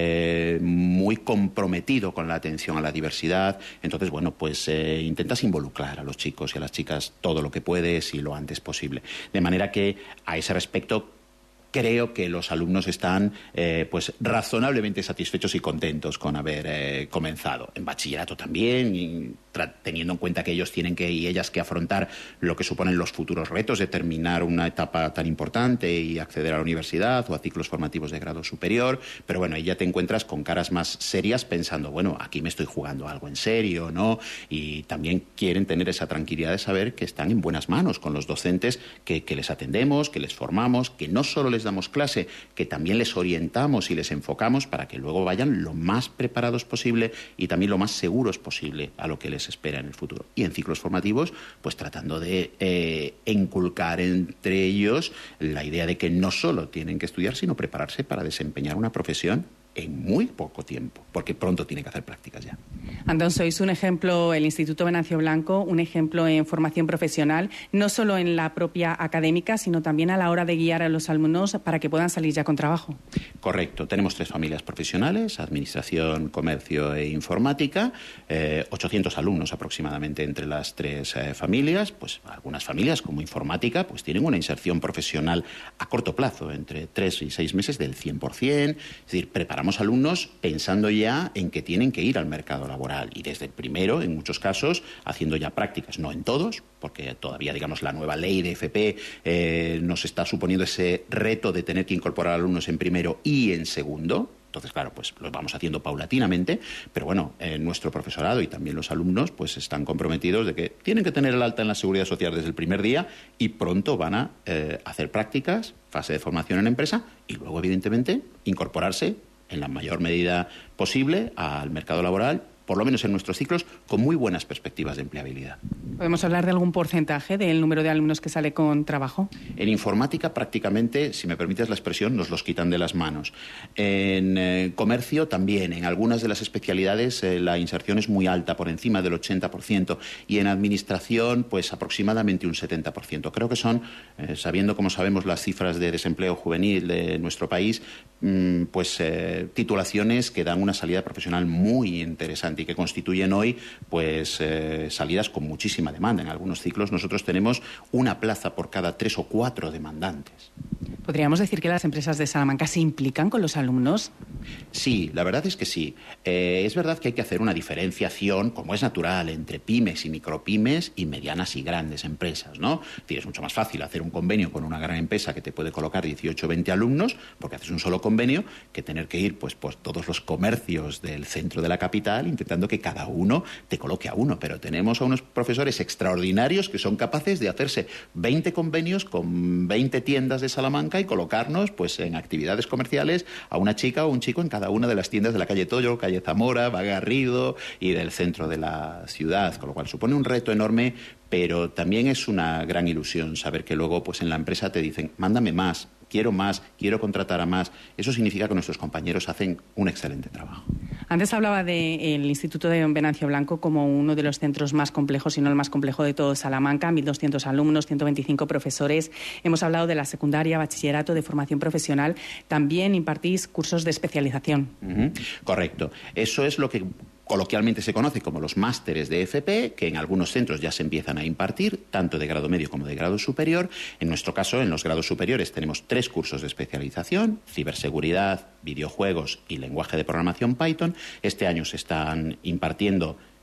eh, muy comprometido con la atención a la diversidad. Entonces, bueno, pues eh, intentas involucrar a los chicos y a las chicas todo lo que puedes y lo antes posible. De manera que, a ese respecto, creo que los alumnos están eh, pues razonablemente satisfechos y contentos con haber eh, comenzado. En bachillerato también, y teniendo en cuenta que ellos tienen que y ellas que afrontar lo que suponen los futuros retos de terminar una etapa tan importante y acceder a la universidad o a ciclos formativos de grado superior. Pero bueno, ahí ya te encuentras con caras más serias pensando, bueno, aquí me estoy jugando algo en serio, ¿no? Y también quieren tener esa tranquilidad de saber que están en buenas manos con los docentes que, que les atendemos, que les formamos, que no solo les damos clase, que también les orientamos y les enfocamos para que luego vayan lo más preparados posible y también lo más seguros posible a lo que les espera en el futuro. Y en ciclos formativos, pues tratando de eh, inculcar entre ellos la idea de que no solo tienen que estudiar, sino prepararse para desempeñar una profesión en muy poco tiempo, porque pronto tienen que hacer prácticas ya. Antón, sois un ejemplo, el Instituto Venancio Blanco, un ejemplo en formación profesional, no solo en la propia académica, sino también a la hora de guiar a los alumnos para que puedan salir ya con trabajo. Correcto. Tenemos tres familias profesionales, Administración, Comercio e Informática, eh, ochocientos alumnos aproximadamente entre las tres eh, familias. Pues algunas familias, como Informática, pues tienen una inserción profesional a corto plazo, entre tres y seis meses, del cien por cien. Es decir, preparamos alumnos pensando ya en que tienen que ir al mercado laboral y desde el primero, en muchos casos, haciendo ya prácticas, no en todos, porque todavía, digamos, la nueva ley de F P eh, nos está suponiendo ese reto de tener que incorporar alumnos en primero y en segundo. Entonces, claro, pues lo vamos haciendo paulatinamente, pero bueno, eh, nuestro profesorado y también los alumnos pues están comprometidos de que tienen que tener el alta en la Seguridad Social desde el primer día y pronto van a eh, hacer prácticas, fase de formación en empresa y luego, evidentemente, incorporarse en la mayor medida posible al mercado laboral, por lo menos en nuestros ciclos, con muy buenas perspectivas de empleabilidad. ¿Podemos hablar de algún porcentaje del número de alumnos que sale con trabajo? En informática prácticamente, si me permites la expresión, nos los quitan de las manos. En eh, comercio también, en algunas de las especialidades eh, la inserción es muy alta, por encima del ochenta por ciento, y en administración pues aproximadamente un setenta por ciento. Creo que son, eh, sabiendo como sabemos las cifras de desempleo juvenil de nuestro país, mmm, pues eh, titulaciones que dan una salida profesional muy interesante y que constituyen hoy pues eh, salidas con muchísima demanda. En algunos ciclos nosotros tenemos una plaza por cada tres o cuatro demandantes. ¿Podríamos decir que las empresas de Salamanca se implican con los alumnos? Sí, la verdad es que sí. Eh, es verdad que hay que hacer una diferenciación, como es natural, entre pymes y micropymes y medianas y grandes empresas, ¿no? Es decir, es mucho más fácil hacer un convenio con una gran empresa que te puede colocar dieciocho o veinte alumnos, porque haces un solo convenio, que tener que ir pues por todos los comercios del centro de la capital intentando que cada uno te coloque a uno. Pero tenemos a unos profesores extraordinarios que son capaces de hacerse veinte convenios con veinte tiendas de Salamanca y colocarnos pues en actividades comerciales a una chica o un chico en cada una de las tiendas de la calle Toyo, calle Zamora, Bagarrido y del centro de la ciudad, con lo cual supone un reto enorme, pero también es una gran ilusión saber que luego pues en la empresa te dicen, mándame más, quiero más, quiero contratar a más. Eso significa que nuestros compañeros hacen un excelente trabajo. Antes hablaba del Instituto de Venancio Blanco como uno de los centros más complejos, si no el más complejo de todo Salamanca, mil doscientos alumnos, ciento veinticinco profesores. Hemos hablado de la secundaria, bachillerato, de formación profesional. También impartís cursos de especialización. Uh-huh. Correcto. Eso es lo que coloquialmente se conoce como los másteres de F P, que en algunos centros ya se empiezan a impartir, tanto de grado medio como de grado superior. En nuestro caso, en los grados superiores, tenemos tres cursos de especialización: ciberseguridad, videojuegos y lenguaje de programación Python. Este año se están impartiendo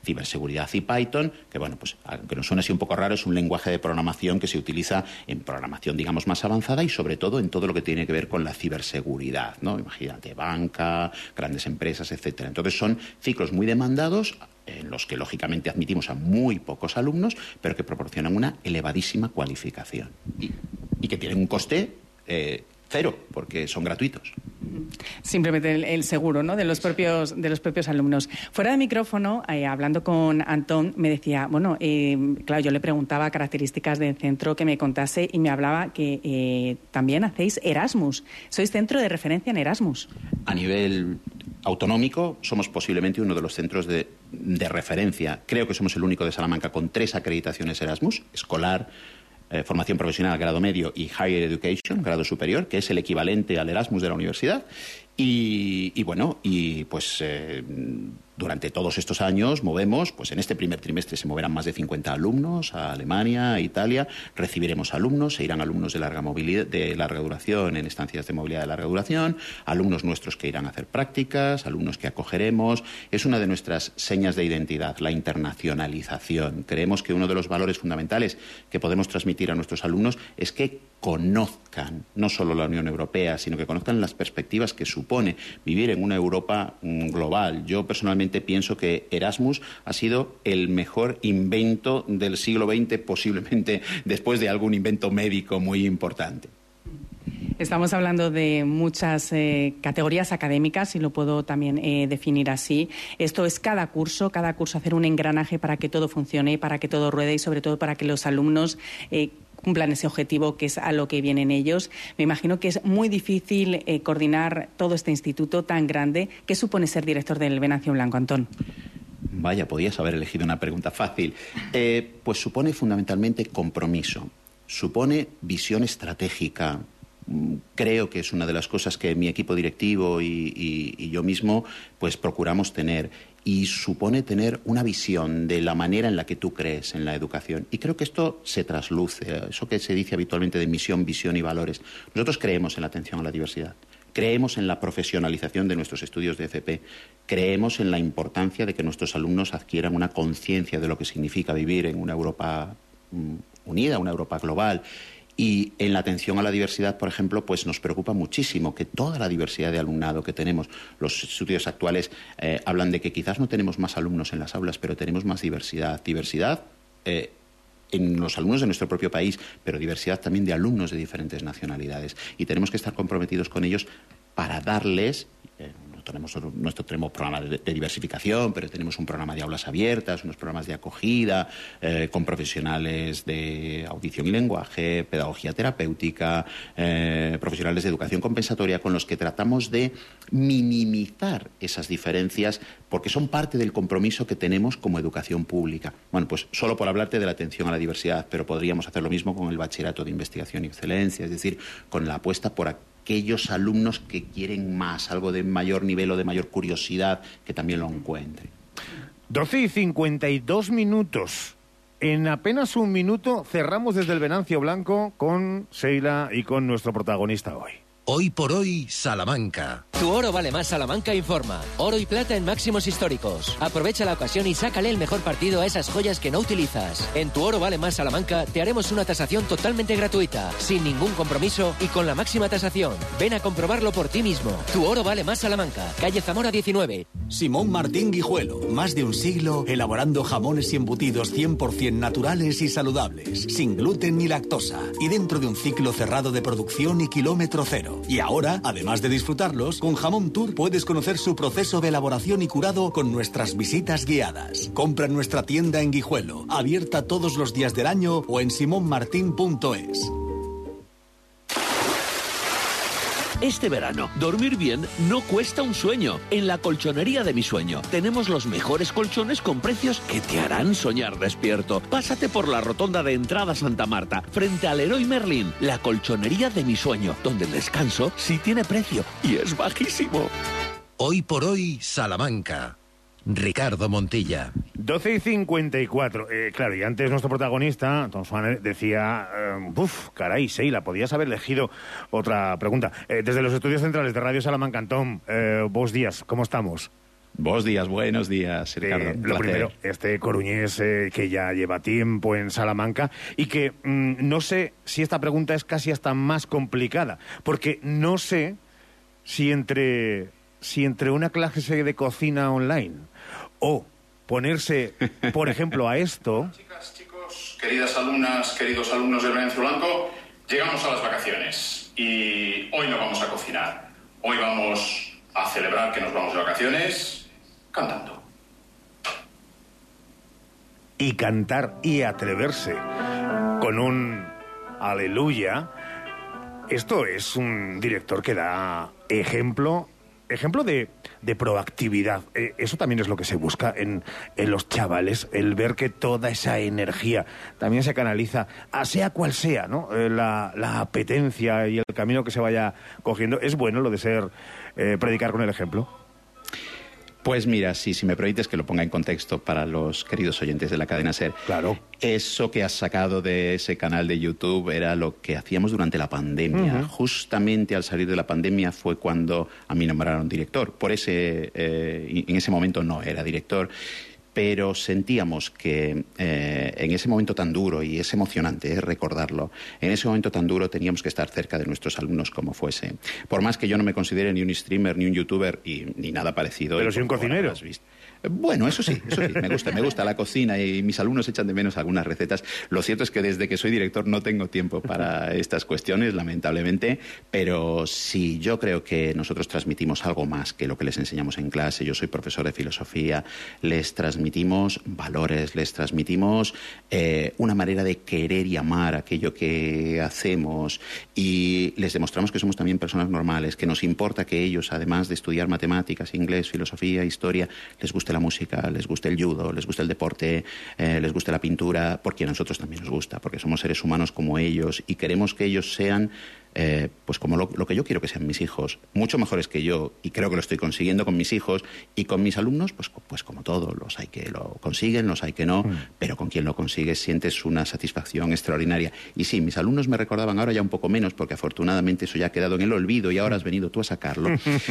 ciberseguridad y Python, que bueno, pues aunque nos suene así un poco raro, es un lenguaje de programación que se utiliza en programación, digamos, más avanzada y sobre todo en todo lo que tiene que ver con la ciberseguridad, ¿no? Imagínate, banca, grandes empresas, etcétera. Entonces son ciclos muy demandados, en los que lógicamente admitimos a muy pocos alumnos, pero que proporcionan una elevadísima cualificación y, y que tienen un coste eh, cero, porque son gratuitos. Simplemente el, el seguro, ¿no?, de los propios de los propios alumnos. Fuera de micrófono, eh, hablando con Antón, me decía, bueno, eh, claro, yo le preguntaba características del centro que me contase y me hablaba que eh, también hacéis Erasmus. Sois centro de referencia en Erasmus. A nivel autonómico somos posiblemente uno de los centros de, de referencia. Creo que somos el único de Salamanca con tres acreditaciones Erasmus, escolar, Eh, formación profesional, grado medio, y Higher Education, grado superior, que es el equivalente al Erasmus de la universidad. Y, y bueno, y pues eh, durante todos estos años movemos, pues en este primer trimestre se moverán más de cincuenta alumnos a Alemania, a Italia, recibiremos alumnos, se irán alumnos de larga movilidad, de larga duración en estancias de movilidad de larga duración, alumnos nuestros que irán a hacer prácticas, alumnos que acogeremos. Es una de nuestras señas de identidad, la internacionalización. Creemos que uno de los valores fundamentales que podemos transmitir a nuestros alumnos es que conozcan no solo la Unión Europea, sino que conozcan las perspectivas que supone vivir en una Europa global. Yo personalmente pienso que Erasmus ha sido el mejor invento del siglo veinte, posiblemente después de algún invento médico muy importante. Estamos hablando de muchas eh, categorías académicas, si lo puedo también eh, definir así. Esto es cada curso, cada curso hacer un engranaje para que todo funcione, para que todo ruede y sobre todo para que los alumnos eh, cumplan ese objetivo que es a lo que vienen ellos. Me imagino que es muy difícil eh, coordinar todo este instituto tan grande. ¿Qué supone ser director del Venancio Blanco, Antón? Vaya, podías haber elegido una pregunta fácil. Eh, pues supone fundamentalmente compromiso, supone visión estratégica. Creo que es una de las cosas que mi equipo directivo y, y, y yo mismo pues procuramos tener, y supone tener una visión de la manera en la que tú crees en la educación, y creo que esto se trasluce, eso que se dice habitualmente de misión, visión y valores. Nosotros creemos en la atención a la diversidad, creemos en la profesionalización de nuestros estudios de F P, creemos en la importancia de que nuestros alumnos adquieran una conciencia de lo que significa vivir en una Europa mm, unida, una Europa global. Y en la atención a la diversidad, por ejemplo, pues nos preocupa muchísimo que toda la diversidad de alumnado que tenemos, los estudios actuales eh, hablan de que quizás no tenemos más alumnos en las aulas, pero tenemos más diversidad. Diversidad eh, en los alumnos de nuestro propio país, pero diversidad también de alumnos de diferentes nacionalidades. Y tenemos que estar comprometidos con ellos para darles... Eh, Tenemos nuestro tenemos programa de, de diversificación, pero tenemos un programa de aulas abiertas, unos programas de acogida eh, con profesionales de audición y lenguaje, pedagogía terapéutica, eh, profesionales de educación compensatoria, con los que tratamos de minimizar esas diferencias porque son parte del compromiso que tenemos como educación pública. Bueno, pues solo por hablarte de la atención a la diversidad, pero podríamos hacer lo mismo con el bachillerato de investigación y excelencia, es decir, con la apuesta por aquellos alumnos que quieren más, algo de mayor nivel o de mayor curiosidad, que también lo encuentren. doce y cincuenta y dos minutos. En apenas un minuto cerramos desde el Venancio Blanco con Sheila y con nuestro protagonista hoy. Hoy por hoy, Salamanca. Tu oro vale más Salamanca informa. Oro y plata en máximos históricos. Aprovecha la ocasión y sácale el mejor partido a esas joyas que no utilizas. En Tu oro vale más Salamanca te haremos una tasación totalmente gratuita, sin ningún compromiso y con la máxima tasación. Ven a comprobarlo por ti mismo. Tu oro vale más Salamanca. Calle Zamora diecinueve. Simón Martín Guijuelo. Más de un siglo elaborando jamones y embutidos cien por ciento naturales y saludables, sin gluten ni lactosa, y dentro de un ciclo cerrado de producción y kilómetro cero. Y ahora, además de disfrutarlos, con Jamón Tour puedes conocer su proceso de elaboración y curado con nuestras visitas guiadas. Compra en nuestra tienda en Guijuelo, abierta todos los días del año, o en simon martin punto es. Este verano, dormir bien no cuesta un sueño. En la colchonería de mi sueño tenemos los mejores colchones con precios que te harán soñar despierto. Pásate por la rotonda de entrada Santa Marta, frente al Leroy Merlin, la colchonería de mi sueño, donde el descanso sí tiene precio y es bajísimo. Hoy por hoy, Salamanca. Ricardo Montilla. doce y cincuenta y cuatro. Eh, claro, y antes nuestro protagonista, Tom Swanner, decía, eh, uf, caray, Sheila, podías haber elegido otra pregunta. Eh, desde los estudios centrales de Radio Salamanca, Tom, eh, buenos días, ¿cómo estamos? Buenos días, buenos días, Ricardo. Eh, lo primero, este coruñés eh, que ya lleva tiempo en Salamanca y que mmm, no sé si esta pregunta es casi hasta más complicada, porque no sé si entre, si entre una clase de cocina online o ponerse, por ejemplo, a esto... Chicas, chicos, queridas alumnas, queridos alumnos del Venancio Blanco, llegamos a las vacaciones y hoy no vamos a cocinar. Hoy vamos a celebrar que nos vamos de vacaciones... cantando. Y cantar y atreverse con un aleluya. Esto es un director que da ejemplo, ejemplo de, de proactividad. Eh, eso también es lo que se busca en, en los chavales, el ver que toda esa energía también se canaliza, a sea cual sea, ¿no? Eh, la, la apetencia y el camino que se vaya cogiendo. Es bueno lo de ser, eh, predicar con el ejemplo. Pues mira, sí, si me permites que lo ponga en contexto para los queridos oyentes de la cadena SER. Claro. Eso que has sacado de ese canal de YouTube era lo que hacíamos durante la pandemia. Uh-huh. Justamente al salir de la pandemia fue cuando a mí nombraron director. Por ese, eh, en ese momento no era director. Pero sentíamos que eh, en ese momento tan duro, y es emocionante eh, recordarlo, en ese momento tan duro teníamos que estar cerca de nuestros alumnos como fuese. Por más que yo no me considere ni un streamer, ni un youtuber, y, ni nada parecido. Pero sí un cocinero. Bueno, eso sí, eso sí, me gusta, me gusta la cocina y mis alumnos echan de menos algunas recetas. Lo cierto es que desde que soy director no tengo tiempo para estas cuestiones, lamentablemente, pero sí, yo creo que nosotros transmitimos algo más que lo que les enseñamos en clase. Yo soy profesor de filosofía, les transmitimos valores, les transmitimos eh, una manera de querer y amar aquello que hacemos y les demostramos que somos también personas normales, que nos importa que ellos, además de estudiar matemáticas, inglés, filosofía, historia, les guste la música, les guste el judo, les guste el deporte, eh, les guste la pintura, porque a nosotros también nos gusta, porque somos seres humanos como ellos y queremos que ellos sean eh, pues como lo, lo que yo quiero que sean mis hijos, mucho mejores que yo, y creo que lo estoy consiguiendo con mis hijos, y con mis alumnos, pues, pues como todo, los hay que lo consiguen, los hay que no, mm. pero con quien lo consigues sientes una satisfacción extraordinaria. Y sí, mis alumnos me recordaban, ahora ya un poco menos, porque afortunadamente eso ya ha quedado en el olvido y ahora has venido tú a sacarlo.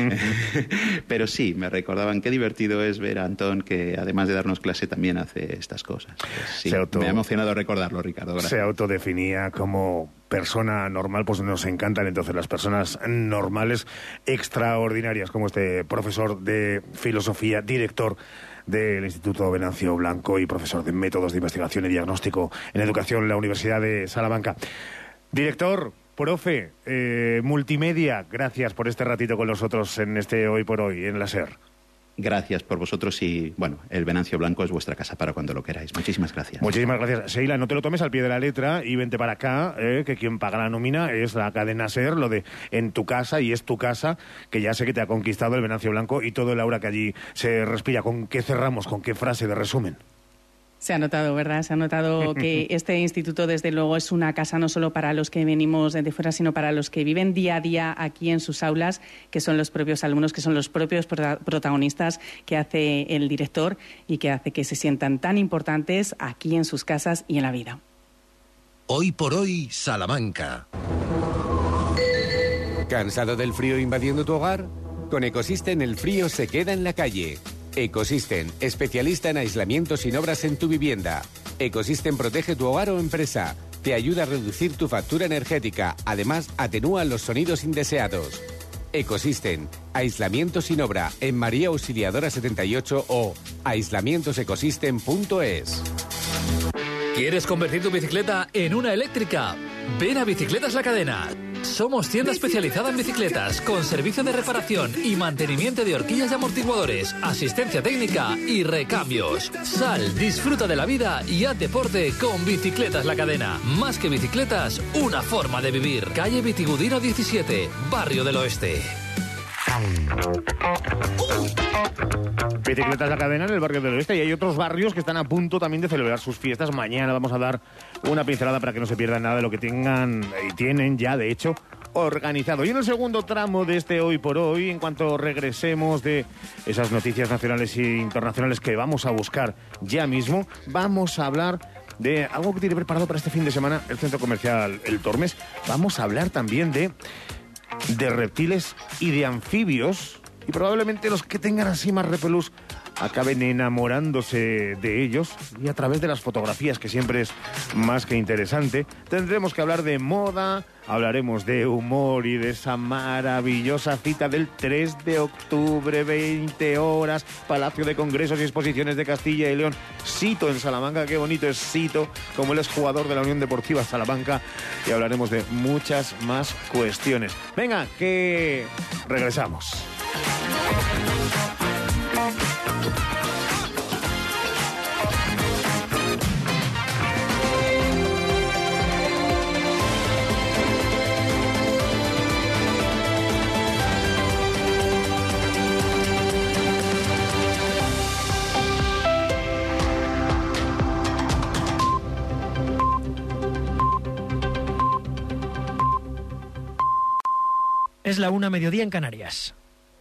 Pero sí, me recordaban qué divertido es ver a Antón, que además de darnos clase también hace estas cosas. Pues sí, auto... me ha emocionado recordarlo, Ricardo. Gracias. Se autodefinía como persona normal, pues nos encantan entonces las personas normales, extraordinarias, como este profesor de filosofía, director del Instituto Venancio Blanco y profesor de métodos de investigación y diagnóstico en educación en la Universidad de Salamanca. Director, profe, eh, multimedia, gracias por este ratito con nosotros en este Hoy por Hoy, en la SER. Gracias por vosotros y, bueno, el Venancio Blanco es vuestra casa para cuando lo queráis. Muchísimas gracias. Muchísimas gracias. Sheila, no te lo tomes al pie de la letra y vente para acá, eh, que quien paga la nómina es la cadena SER, lo de en tu casa, y es tu casa, que ya sé que te ha conquistado el Venancio Blanco y todo el aura que allí se respira. ¿Con qué cerramos? ¿Con qué frase de resumen? Se ha notado, ¿verdad? Se ha notado que este instituto, desde luego, es una casa no solo para los que venimos de fuera, sino para los que viven día a día aquí en sus aulas, que son los propios alumnos, que son los propios protagonistas que hace el director y que hace que se sientan tan importantes aquí en sus casas y en la vida. Hoy por Hoy, Salamanca. ¿Cansado del frío invadiendo tu hogar? Con Ecosystem el frío se queda en la calle. Ecosystem, especialista en aislamiento sin obras en tu vivienda. Ecosystem protege tu hogar o empresa. Te ayuda a reducir tu factura energética. Además, atenúa los sonidos indeseados. Ecosystem, aislamiento sin obra en María Auxiliadora setenta y ocho o aislamientos ecosystem punto es. ¿Quieres convertir tu bicicleta en una eléctrica? Ven a Bicicletas La Cadena. Somos tienda especializada en bicicletas, con servicio de reparación y mantenimiento de horquillas y amortiguadores, asistencia técnica y recambios. Sal, disfruta de la vida y haz deporte con Bicicletas La Cadena. Más que bicicletas, una forma de vivir. Calle Vitigudino diecisiete, Barrio del Oeste. Bicicletas La Cadena en el Barrio del Oeste, y hay otros barrios que están a punto también de celebrar sus fiestas. Mañana vamos a dar una pincelada para que no se pierdan nada de lo que tengan y tienen ya, de hecho, organizado. Y en el segundo tramo de este Hoy por Hoy, en cuanto regresemos de esas noticias nacionales e internacionales que vamos a buscar ya mismo, vamos a hablar de algo que tiene preparado para este fin de semana el Centro Comercial El Tormes. Vamos a hablar también de, de reptiles y de anfibios y probablemente los que tengan así más repelús acaben enamorándose de ellos, y a través de las fotografías, que siempre es más que interesante, tendremos que hablar de moda, hablaremos de humor y de esa maravillosa cita del tres de octubre, veinte horas, Palacio de Congresos y Exposiciones de Castilla y León, Sito en Salamanca. Qué bonito es Sito, como él es jugador de la Unión Deportiva Salamanca, y hablaremos de muchas más cuestiones. Venga, que regresamos. Es la una, mediodía en Canarias.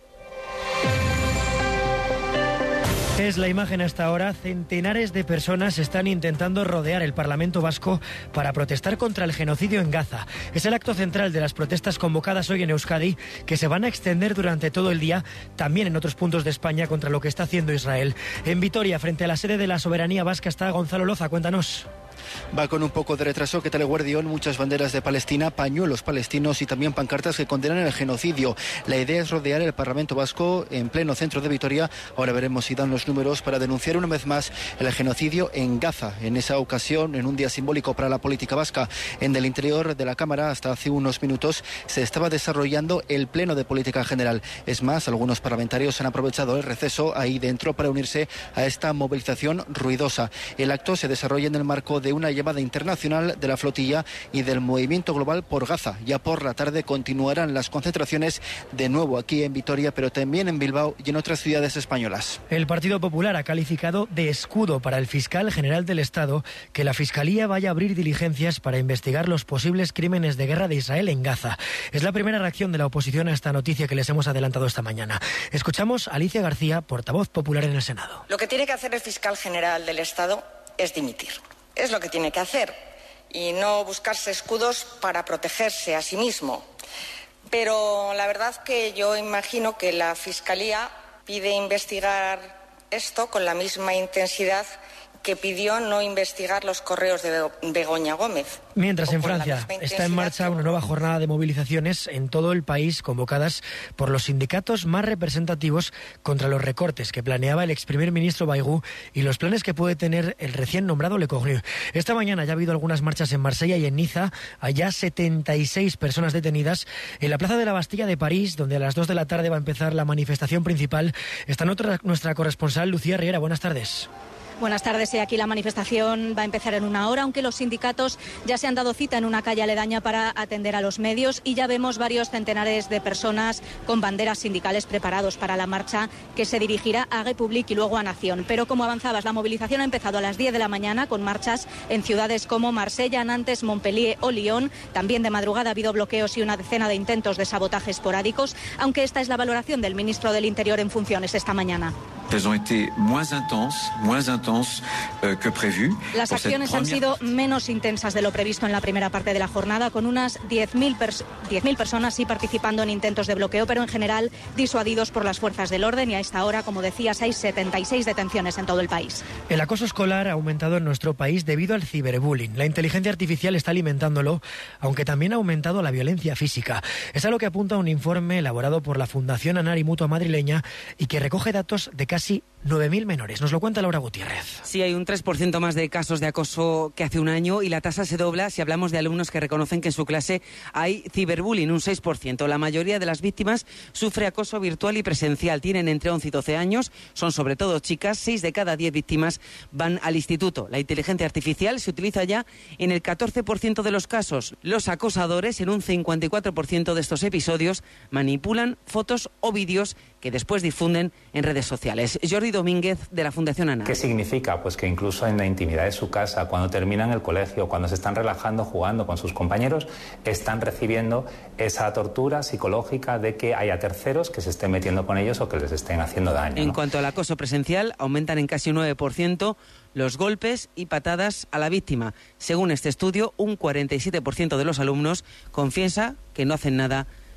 Es la imagen hasta ahora. Centenares de personas están intentando rodear el Parlamento vasco para protestar contra el genocidio en Gaza. Es el acto central de las protestas convocadas hoy en Euskadi, que se van a extender durante todo el día, también en otros puntos de España, contra lo que está haciendo Israel. En Vitoria, frente a la sede de la soberanía vasca, está Gonzalo Loza. Cuéntanos. Va con un poco de retraso. ¿Qué tal, Guardión? Muchas banderas de Palestina, pañuelos palestinos y también pancartas que condenan el genocidio. La idea es rodear el Parlamento vasco en pleno centro de Vitoria. Ahora veremos si dan los números para denunciar una vez más el genocidio en Gaza. En esa ocasión, en un día simbólico para la política vasca, en el interior de la Cámara, hasta hace unos minutos, se estaba desarrollando el pleno de política general. Es más, algunos parlamentarios han aprovechado el receso ahí dentro para unirse a esta movilización ruidosa. El acto se desarrolla en el marco de una llamada internacional de la flotilla y del movimiento global por Gaza. Ya por la tarde continuarán las concentraciones de nuevo aquí en Vitoria, pero también en Bilbao y en otras ciudades españolas. El Partido Popular ha calificado de escudo para el fiscal general del Estado que la Fiscalía vaya a abrir diligencias para investigar los posibles crímenes de guerra de Israel en Gaza. Es la primera reacción de la oposición a esta noticia que les hemos adelantado esta mañana. Escuchamos a Alicia García, portavoz popular en el Senado. Lo que tiene que hacer el fiscal general del Estado es dimitir. Es lo que tiene que hacer y no buscarse escudos para protegerse a sí mismo. Pero la verdad que yo imagino que la Fiscalía pide investigar esto con la misma intensidad que pidió no investigar los correos de Begoña Gómez. Mientras en Francia está en marcha una nueva jornada de movilizaciones en todo el país, convocadas por los sindicatos más representativos contra los recortes que planeaba el ex primer ministro Bayrou y los planes que puede tener el recién nombrado Le Cornu. Esta mañana ya ha habido algunas marchas en Marsella y en Niza. Hay ya setenta y seis personas detenidas. En la plaza de la Bastilla de París, donde a las dos de la tarde va a empezar la manifestación principal, está nuestra, nuestra corresponsal Lucía Riera. Buenas tardes. Buenas tardes. Y aquí la manifestación va a empezar en una hora, aunque los sindicatos ya se han dado cita en una calle aledaña para atender a los medios y ya vemos varios centenares de personas con banderas sindicales preparados para la marcha que se dirigirá a Republic y luego a Nación. Pero como avanzabas, la movilización ha empezado a las diez de la mañana con marchas en ciudades como Marsella, Nantes, Montpellier o Lyon. También de madrugada ha habido bloqueos y una decena de intentos de sabotaje esporádicos, aunque esta es la valoración del ministro del Interior en funciones esta mañana. Las acciones han sido menos intensas de lo previsto en la primera parte de la jornada, con unas diez mil pers- diez mil personas sí participando en intentos de bloqueo, pero en general disuadidos por las fuerzas del orden, y a esta hora, como decías, hay setenta y seis detenciones en todo el país. El acoso escolar ha aumentado en nuestro país debido al ciberbullying. La inteligencia artificial está alimentándolo, aunque también ha aumentado la violencia física. Es a lo que apunta un informe elaborado por la Fundación Anari Mutua madrileña y que recoge datos de casi nueve mil menores. Nos lo cuenta Laura Gutiérrez. Sí, hay un tres por ciento más de casos de acoso que hace un año y la tasa se dobla si hablamos de alumnos que reconocen que en su clase hay ciberbullying, un seis por ciento. La mayoría de las víctimas sufre acoso virtual y presencial. Tienen entre once y doce años, son sobre todo chicas. seis de cada diez víctimas van al instituto. La inteligencia artificial se utiliza ya en el catorce por ciento de los casos. Los acosadores, en un cincuenta y cuatro por ciento de estos episodios, manipulan fotos o vídeos que después difunden en redes sociales. Jordi Domínguez, de la Fundación Ana. ¿Qué significa? Pues que incluso en la intimidad de su casa, cuando terminan el colegio, cuando se están relajando, jugando con sus compañeros, están recibiendo esa tortura psicológica de que haya terceros que se estén metiendo con ellos o que les estén haciendo daño, ¿no? En cuanto al acoso presencial, aumentan en casi un nueve por ciento los golpes y patadas a la víctima. Según este estudio, un cuarenta y siete por ciento de los alumnos confiesa que no hacen nada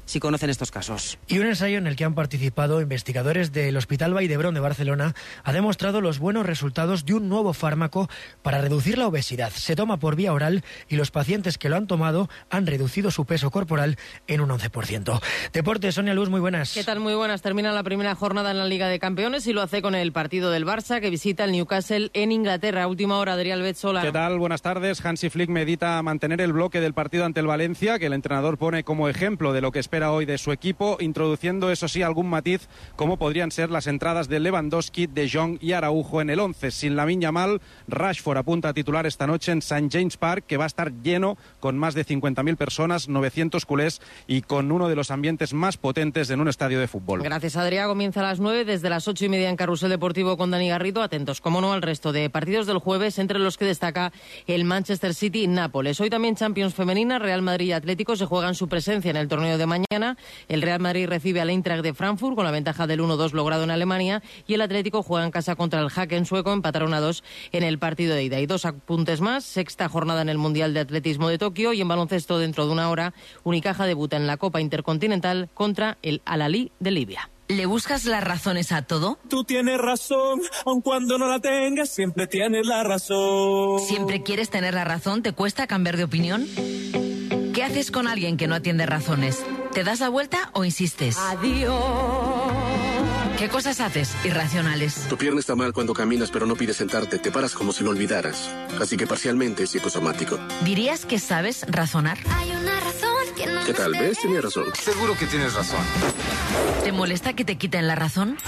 si conocen estos casos. Y un ensayo en el que han participado investigadores del Hospital Vall d'Hebron de Barcelona ha demostrado los buenos resultados de un nuevo fármaco para reducir la obesidad. Se toma por vía oral y los pacientes que lo han tomado han reducido su peso corporal en un once por ciento. Deportes, Sonia Luz, muy buenas. ¿Qué tal? Muy buenas. Termina la primera jornada en la Liga de Campeones y lo hace con el partido del Barça, que visita el Newcastle en Inglaterra. Última hora, Adrián Betzola. ¿Qué tal? Buenas tardes. Hansi Flick medita mantener el bloque del partido ante el Valencia, que el entrenador pone como ejemplo de lo que espera hoy de su equipo, introduciendo, eso sí, algún matiz, como podrían ser las entradas de Lewandowski, De Jong y Araujo en el once. Sin Lamine Yamal, Rashford apunta a titular esta noche en Saint James Park, que va a estar lleno con más de cincuenta mil personas, novecientos culés y con uno de los ambientes más potentes en un estadio de fútbol. Gracias, Adrián. Comienza a las nueve, desde las ocho y media en Carrusel Deportivo con Dani Garrido. Atentos, como no, al resto de partidos del jueves, entre los que destaca el Manchester City-Nápoles. Hoy también Champions Femenina, Real Madrid y Atlético se juegan su presencia en el torneo de mañana. El Real Madrid recibe al Eintracht de Frankfurt con la ventaja del uno dos logrado en Alemania y el Atlético juega en casa contra el Haken sueco, empataron a dos en el partido de ida. Y dos apuntes más, sexta jornada en el Mundial de Atletismo de Tokio y en baloncesto dentro de una hora, Unicaja debuta en la Copa Intercontinental contra el Al-Ahly de Libia. ¿Le buscas las razones a todo? Tú tienes razón, aun cuando no la tengas, siempre tienes la razón. ¿Siempre quieres tener la razón? ¿Te cuesta cambiar de opinión? ¿Qué haces con alguien que no atiende razones? ¿Te das la vuelta o insistes? Adiós. ¿Qué cosas haces irracionales? Tu pierna está mal cuando caminas, pero no pides sentarte. Te paras como si lo olvidaras. Así que parcialmente es psicosomático. ¿Dirías que sabes razonar? Hay una razón que no. ¿Qué tal? ¿Ves? Tienes razón. Seguro que tienes razón. ¿Te molesta que te quiten la razón?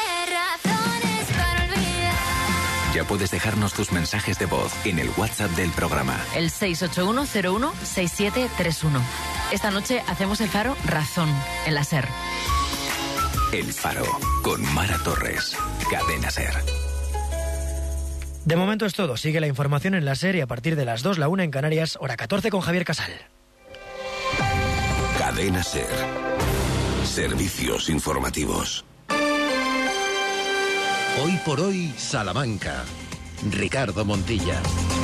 Ya puedes dejarnos tus mensajes de voz en el WhatsApp del programa. El seis ocho uno cero uno seis siete tres uno. Esta noche hacemos el faro Razón, en la SER. El Faro, con Mara Torres. Cadena SER. De momento es todo. Sigue la información en la SER y a partir de las dos, la una en Canarias, hora catorce con Javier Casal. Cadena SER. Servicios informativos. Hoy por hoy, Salamanca. Ricardo Montilla.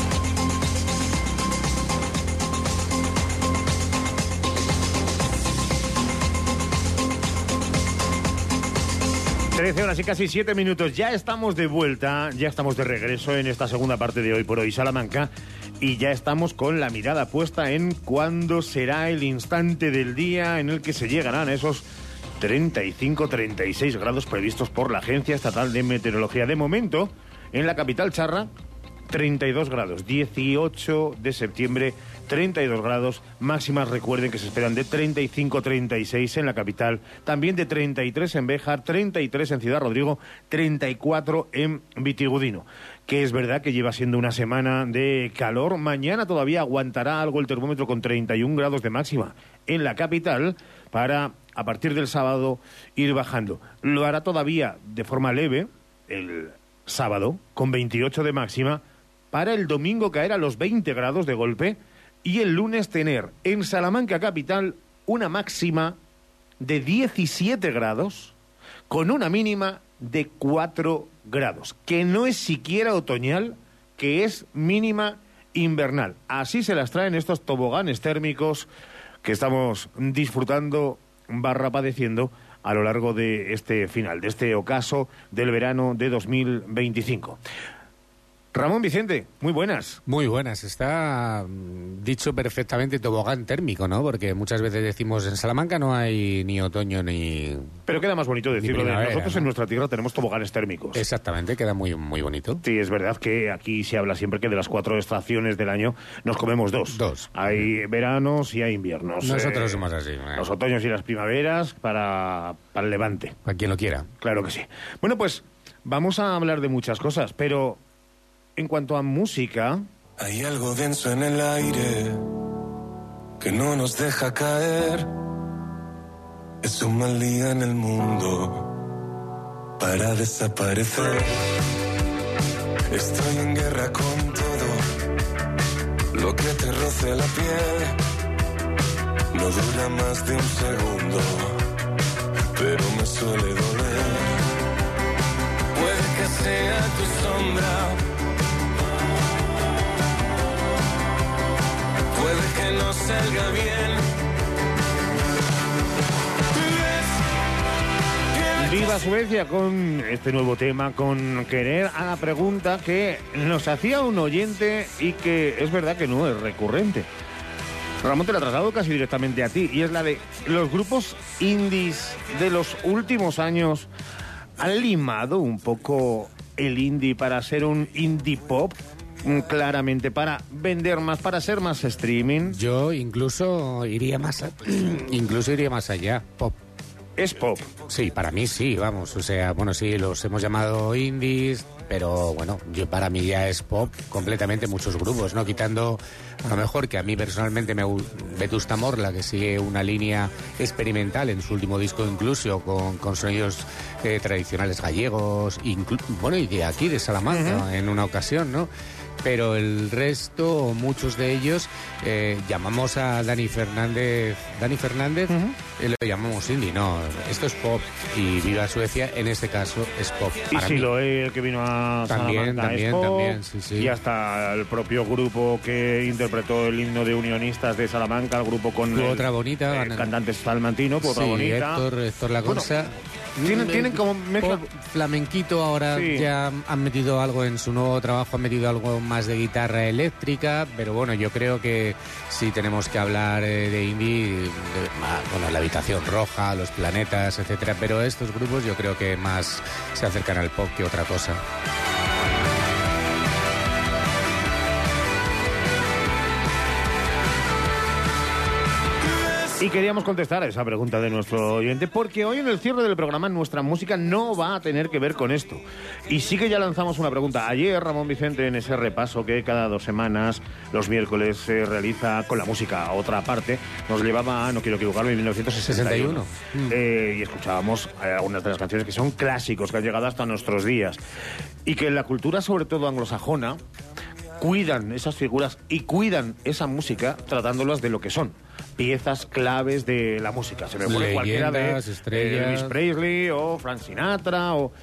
trece horas y casi siete minutos. Ya estamos de vuelta, ya estamos de regreso en esta segunda parte de Hoy por Hoy Salamanca y ya estamos con la mirada puesta en cuándo será el instante del día en el que se llegarán a esos treinta y cinco, treinta y seis grados previstos por la Agencia Estatal de Meteorología. De momento, en la capital charra, treinta y dos grados, dieciocho de septiembre, treinta y dos grados, máximas recuerden que se esperan de treinta y cinco, treinta y seis en la capital, también de treinta y tres en Béjar, treinta y tres en Ciudad Rodrigo, treinta y cuatro en Vitigudino, que es verdad que lleva siendo una semana de calor. Mañana todavía aguantará algo el termómetro con treinta y un grados de máxima en la capital para, a partir del sábado, ir bajando. Lo hará todavía de forma leve el sábado con veintiocho de máxima, para el domingo caer a los veinte grados de golpe y el lunes tener en Salamanca capital una máxima de diecisiete grados con una mínima de cuatro grados, que no es siquiera otoñal, que es mínima invernal. Así se las traen estos toboganes térmicos que estamos disfrutando barra padeciendo a lo largo de este final, de este ocaso del verano de dos mil veinticinco. Ramón Vicente, muy buenas. Muy buenas, está dicho perfectamente tobogán térmico, ¿no? Porque muchas veces decimos en Salamanca no hay ni otoño ni... Pero queda más bonito decirlo de nosotros, ¿no? En nuestra tierra tenemos toboganes térmicos. Exactamente, queda muy, muy bonito. Sí, es verdad que aquí se habla siempre que de las cuatro estaciones del año nos comemos dos. Dos. Hay veranos y hay inviernos. Nosotros eh, somos así. ¿eh? Los otoños y las primaveras para, para el levante. Para quien lo quiera. Claro que sí. Bueno, pues vamos a hablar de muchas cosas, pero... En cuanto a música... Hay algo denso en el aire que no nos deja caer. Es un mal día en el mundo para desaparecer. Estoy en guerra con todo lo que te roce la piel. No dura más de un segundo, pero me suele doler. Puede que sea tu sombra, puede que no salga bien, Viva Suecia con este nuevo tema, con querer a la pregunta que nos hacía un oyente y que es verdad que no es recurrente. Ramón, te la traslado casi directamente a ti, y es la de los grupos indies de los últimos años. ¿Han limado un poco el indie para ser un indie pop? Claramente, para vender más, para ser más streaming. Yo incluso iría más, a... incluso iría más allá. Pop. ¿Es pop? Sí, para mí sí, vamos. O sea, bueno, sí, los hemos llamado indies, pero bueno, yo para mí ya es pop completamente, muchos grupos, ¿no? Quitando, a lo mejor, que a mí personalmente me Vetusta Morla, que sigue una línea experimental en su último disco incluso, con, con sonidos eh, tradicionales gallegos, bueno, y de aquí, de Salamanca, uh-huh. en una ocasión, ¿no? Pero el resto, muchos de ellos, eh, llamamos a Dani Fernández, Dani Fernández, uh-huh. eh, lo llamamos indie, no, esto es pop, y Viva Suecia, en este caso, es pop. Y Siloé, el que vino a también, Salamanca, también, es pop, también, sí, sí. Y hasta el propio grupo que interpretó el himno de Unionistas de Salamanca, el grupo con Tu el, otra bonita, el cantante salmantino, Tu otra sí, bonita. Héctor, Héctor Laconza. Bueno, tienen, tienen como mezcla... Pop flamenquito, ahora sí. ya han metido algo en su nuevo trabajo, han metido algo más de guitarra eléctrica, pero bueno, yo creo que si tenemos que hablar eh, de indie, de, bueno, La Habitación Roja, Los Planetas, etcétera, pero estos grupos yo creo que más se acercan al pop que otra cosa. Y queríamos contestar a esa pregunta de nuestro oyente, porque hoy en el cierre del programa nuestra música no va a tener que ver con esto. Y sí que ya lanzamos una pregunta. Ayer, Ramón Vicente, en ese repaso que cada dos semanas, los miércoles, se realiza con la música a otra parte, nos llevaba, no quiero equivocarme, en mil novecientos sesenta y uno. Mm. Eh, y escuchábamos algunas de las canciones que son clásicos, que han llegado hasta nuestros días. Y que en la cultura, sobre todo anglosajona, cuidan esas figuras y cuidan esa música tratándolas de lo que son. Piezas claves de la música. Se me ocurre cualquiera de estrellas. Elvis Presley o Frank Sinatra. O...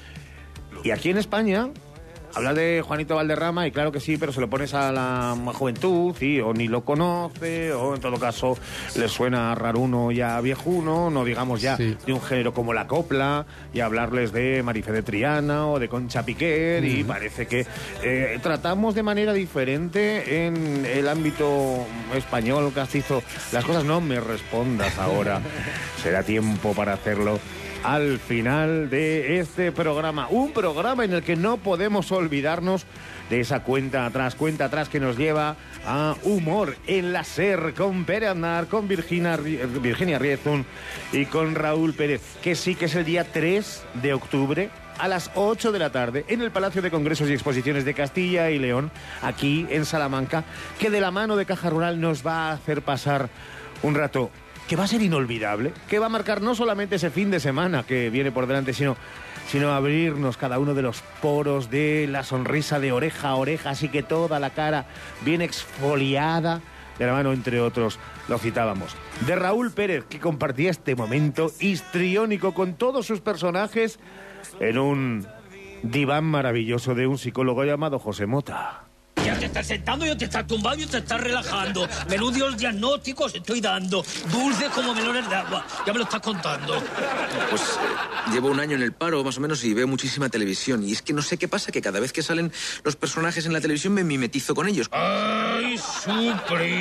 Y aquí en España hablas de Juanito Valderrama y claro que sí, pero se lo pones a la juventud y o ni lo conoce o en todo caso le suena raruno ya viejuno, no digamos ya sí. de un género como la copla, y hablarles de Marifé de Triana o de Concha Piquer, mm. y parece que eh, tratamos de manera diferente en el ámbito español castizo. Las cosas no me respondas ahora, será tiempo para hacerlo al final de este programa. Un programa en el que no podemos olvidarnos de esa cuenta atrás, cuenta atrás que nos lleva a Humor en la SER, con Pere Aznar, con Virginia, Virginia Riezun y con Raúl Pérez, que sí que es el día tres de octubre a las ocho de la tarde en el Palacio de Congresos y Exposiciones de Castilla y León, aquí en Salamanca, que de la mano de Caja Rural nos va a hacer pasar un rato que va a ser inolvidable, que va a marcar no solamente ese fin de semana que viene por delante, sino, sino abrirnos cada uno de los poros de la sonrisa de oreja a oreja, así que toda la cara bien exfoliada, de la mano, entre otros, lo citábamos, de Raúl Pérez, que compartía este momento histriónico con todos sus personajes en un diván maravilloso de un psicólogo llamado José Mota. Ya te estás sentando, ya te estás tumbando y te estás relajando. Menudos diagnósticos estoy dando. Dulces como melones de agua. Ya me lo estás contando. Pues eh, llevo un año en el paro, más o menos, y veo muchísima televisión. Y es que no sé qué pasa, que cada vez que salen los personajes en la televisión me mimetizo con ellos. ¡Ay, su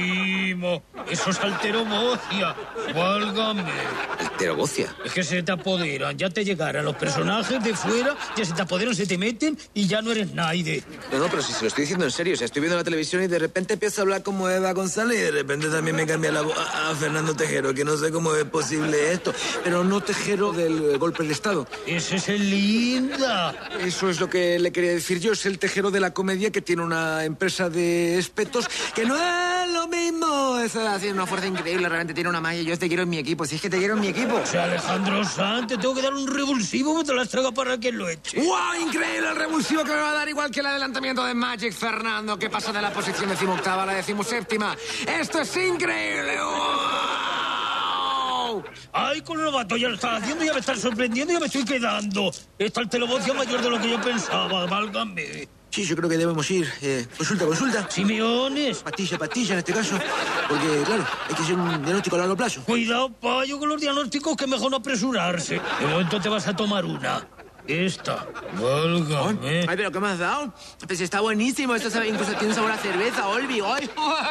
primo! Eso es alterobocia. Válgame. ¿Alterobocia? Es que se te apoderan. Ya te llegarán los personajes de fuera, ya se te apoderan, se te meten y ya no eres nadie. No, no, pero si se lo estoy diciendo en serio. O sea, estoy viendo la televisión y de repente empiezo a hablar como Eva González y de repente también me cambia la voz a, a Fernando Tejero, que no sé cómo es posible esto. Pero no Tejero del golpe del Estado. Ese es el Linda. Eso es lo que le quería decir yo. Es el Tejero de la comedia que tiene una empresa de espetos que no es lo mismo. Eso hace una fuerza increíble. Realmente tiene una magia. Yo te quiero en mi equipo. Si es que te quiero en mi equipo. O sea, Alejandro Sanz, te tengo que dar un revulsivo que te las traiga para que lo eche. ¡Wow! Increíble el revulsivo que me va a dar, igual que el adelantamiento de Magic Fernando, que pasa de la posición decimoctava a la decimoséptima. ¡Esto es increíble! ¡Oh! ¡Ay, con el novato ya lo estás haciendo! ¡Ya me estás sorprendiendo! ¡Ya me estoy quedando! Está el telobocio mayor de lo que yo pensaba, válgame. Sí, yo creo que debemos ir. Eh, consulta, consulta. Simeones. Pastilla, pastilla en este caso. Porque, claro, hay que hacer un diagnóstico a largo plazo. Cuidado, payo, con los diagnósticos, que mejor no apresurarse. De momento te vas a tomar una. Esta. Válgame. Ay, pero ¿qué me has dado? Pues está buenísimo. Esto sabe, incluso tiene sabor a cerveza, Olvi. ¡Ay!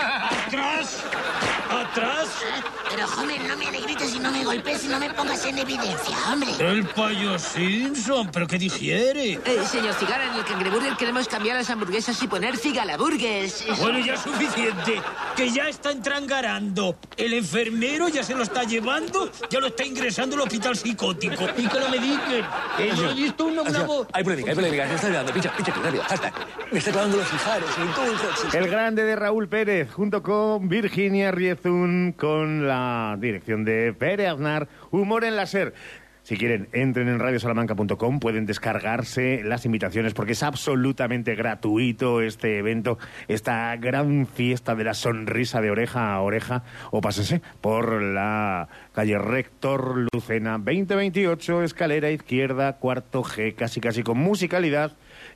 ¡Atrás! ¡Atrás! Pero, joder, no me negrites y no me golpees y no me pongas en evidencia, hombre. El payo Simpson, ¿pero qué digiere? Eh, señor Cigara, en el Cangreburger queremos cambiar las hamburguesas y poner Cigalaburgues. Bueno, ya es suficiente. Que ya está entrangarando. El enfermero ya se lo está llevando, ya lo está ingresando al hospital psicótico. Y que no me digan. Que yo he visto una... una voz... Hay polémica, hay polémica. Me está quedando. Pincha, pincha, rápido. Hashtag. Me está clavando los fijares y todo el coche. El grande de Raúl Pérez, junto con Virginia Riezun, con la dirección de Pere Aznar, Humor en la SER. Si quieren, entren en radio salamanca punto com, pueden descargarse las invitaciones porque es absolutamente gratuito este evento, esta gran fiesta de la sonrisa de oreja a oreja, o pásese por la calle Rector Lucena veinte veintiocho, escalera izquierda, cuarto G, casi casi con musicalidad,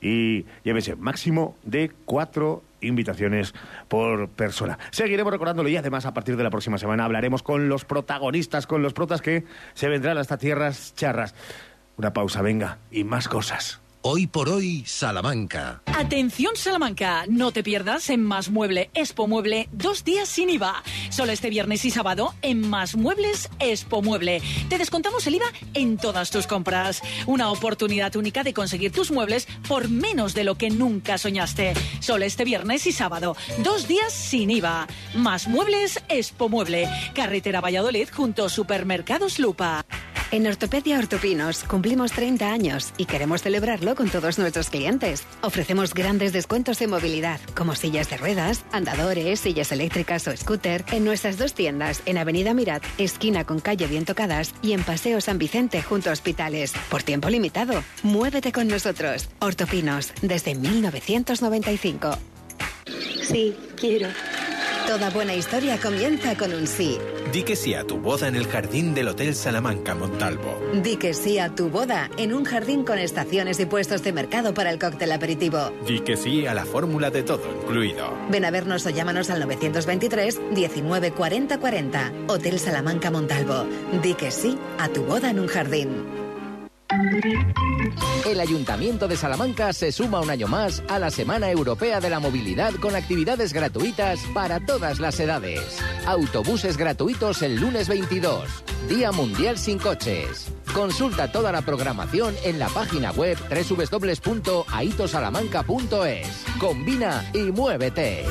y llévese máximo de cuatro invitaciones por persona. Seguiremos recordándolo y además a partir de la próxima semana hablaremos con los protagonistas, con los protas que se vendrán hasta tierras charras. Una pausa, venga, y más cosas. Hoy por hoy, Salamanca. Atención Salamanca, no te pierdas en Más Mueble Expo Mueble dos días sin I V A. Solo este viernes y sábado en Más Muebles Expo Mueble. Te descontamos el I V A en todas tus compras. Una oportunidad única de conseguir tus muebles por menos de lo que nunca soñaste. Solo este viernes y sábado, dos días sin I V A. Más Muebles Expo Mueble. Carretera Valladolid junto Supermercados Lupa. En Ortopedia Ortopinos cumplimos treinta años y queremos celebrarlo con todos nuestros clientes. Ofrecemos grandes descuentos en movilidad, como sillas de ruedas, andadores, sillas eléctricas o scooter, en nuestras dos tiendas, en Avenida Mirat, esquina con calle Bien Tocadas, y en Paseo San Vicente, junto a Hospitales. Por tiempo limitado. Muévete con nosotros. Ortopinos, desde mil novecientos noventa y cinco. Sí, quiero. Toda buena historia comienza con un sí. Di que sí a tu boda en el jardín del Hotel Salamanca Montalvo. Di que sí a tu boda en un jardín con estaciones y puestos de mercado para el cóctel aperitivo. Di que sí a la fórmula de todo incluido. Ven a vernos o llámanos al novecientos veintitrés diecinueve cuarenta cuarenta. Hotel Salamanca Montalvo. Di que sí a tu boda en un jardín. El Ayuntamiento de Salamanca se suma un año más a la Semana Europea de la Movilidad con actividades gratuitas para todas las edades. Autobuses gratuitos el lunes veintidós, Día Mundial sin Coches. Consulta toda la programación en la página web doble u doble u doble u punto aitosalamanca punto es. Combina y muévete.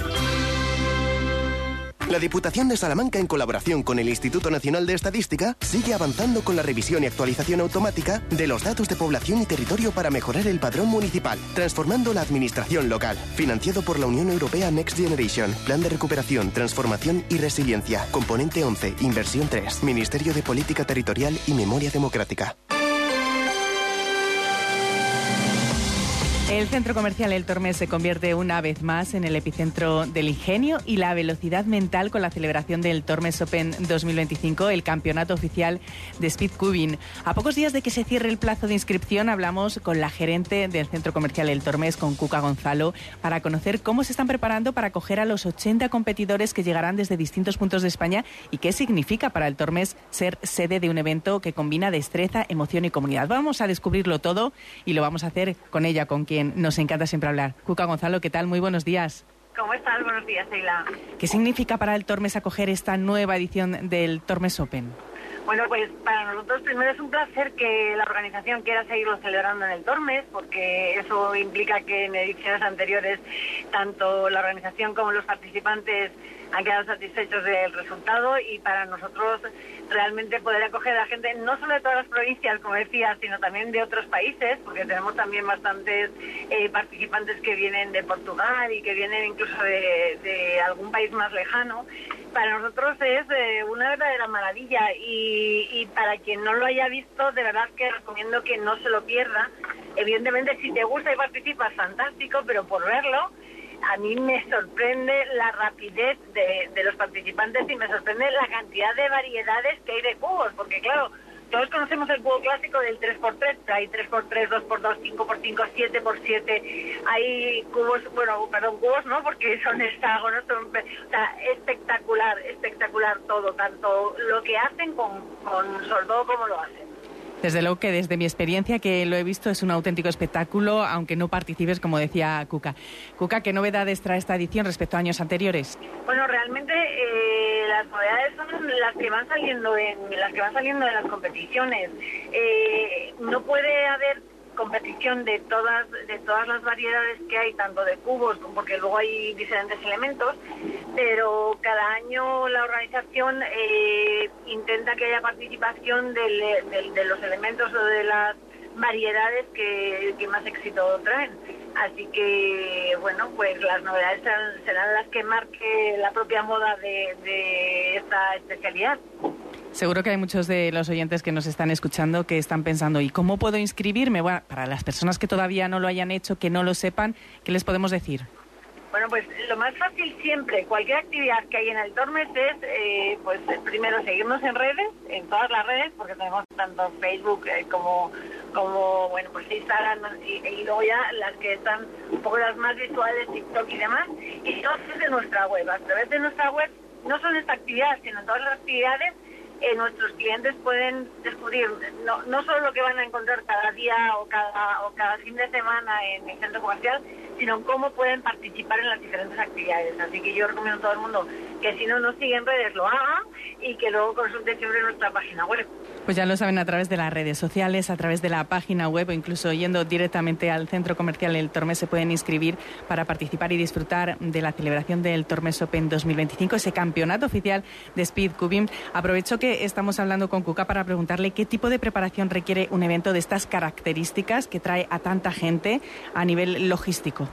La Diputación de Salamanca, en colaboración con el Instituto Nacional de Estadística, sigue avanzando con la revisión y actualización automática de los datos de población y territorio para mejorar el padrón municipal, transformando la administración local. Financiado por la Unión Europea Next Generation, Plan de Recuperación, Transformación y Resiliencia. Componente once, Inversión tres, Ministerio de Política Territorial y Memoria Democrática. El centro comercial El Tormes se convierte una vez más en el epicentro del ingenio y la velocidad mental con la celebración del Tormes Open dos mil veinticinco, el campeonato oficial de speedcubing. A pocos días de que se cierre el plazo de inscripción, hablamos con la gerente del centro comercial El Tormes, con Cuca Gonzalo, para conocer cómo se están preparando para acoger a los ochenta competidores que llegarán desde distintos puntos de España y qué significa para El Tormes ser sede de un evento que combina destreza, emoción y comunidad. Vamos a descubrirlo todo y lo vamos a hacer con ella, con quien nos encanta siempre hablar. Cuca Gonzalo, ¿qué tal? Muy buenos días. ¿Cómo estás? Buenos días, Sheila. ¿Qué significa para el Tormes acoger esta nueva edición del Tormes Open? Bueno, pues para nosotros primero es un placer que la organización quiera seguirlo celebrando en el Tormes, porque eso implica que en ediciones anteriores tanto la organización como los participantes han quedado satisfechos del resultado, y para nosotros realmente poder acoger a la gente no solo de todas las provincias, como decía, sino también de otros países, porque tenemos también bastantes eh, participantes que vienen de Portugal y que vienen incluso de, de algún país más lejano. Para nosotros es eh, una verdadera maravilla, y, y para quien no lo haya visto, de verdad que recomiendo que no se lo pierda. Evidentemente, si te gusta y participas, fantástico, pero por verlo, a mí me sorprende la rapidez de, de los participantes y me sorprende la cantidad de variedades que hay de cubos, porque claro, todos conocemos el cubo clásico del tres por tres, hay tres por tres, dos por dos, cinco por cinco, siete por siete, hay cubos, bueno, perdón, cubos no, porque son hexágonos, son, o sea, espectacular, espectacular todo, tanto lo que hacen con, con sobre todo cómo lo hacen. Desde luego que desde mi experiencia que lo he visto es un auténtico espectáculo, aunque no participes, como decía Cuca. Cuca, ¿qué novedades trae esta edición respecto a años anteriores? Bueno, realmente eh, las novedades son las que van saliendo en las que van saliendo en las competiciones. Eh, no puede haber competición de todas de todas las variedades que hay, tanto de cubos, porque luego hay diferentes elementos, pero cada año la organización eh, intenta que haya participación del, del, de los elementos o de las variedades que, que más éxito traen. Así que, bueno, pues las novedades serán, serán las que marque la propia moda de, de esta especialidad. Seguro que hay muchos de los oyentes que nos están escuchando que están pensando, ¿y cómo puedo inscribirme? Bueno, para las personas que todavía no lo hayan hecho, que no lo sepan, ¿qué les podemos decir? Bueno, pues lo más fácil siempre, cualquier actividad que hay en el Tormes es, eh, pues primero seguirnos en redes, en todas las redes, porque tenemos tanto Facebook eh, como, como, bueno, pues Instagram y, y luego ya las que están un poco las más visuales, TikTok y demás, y todo desde nuestra web. A través de nuestra web no son esta actividad, sino todas las actividades. Eh, nuestros clientes pueden descubrir no, no solo lo que van a encontrar cada día o cada, o cada fin de semana en el centro comercial, sino cómo pueden participar en las diferentes actividades. Así que yo recomiendo a todo el mundo que si no nos sigue en redes lo haga y que luego consulte siempre nuestra página web. Pues ya lo saben, a través de las redes sociales, a través de la página web o incluso yendo directamente al centro comercial El Tormes se pueden inscribir para participar y disfrutar de la celebración del Tormes Open dos mil veinticinco, ese campeonato oficial de Speed Cubing. Aprovecho que estamos hablando con Cuca para preguntarle qué tipo de preparación requiere un evento de estas características que trae a tanta gente a nivel logístico.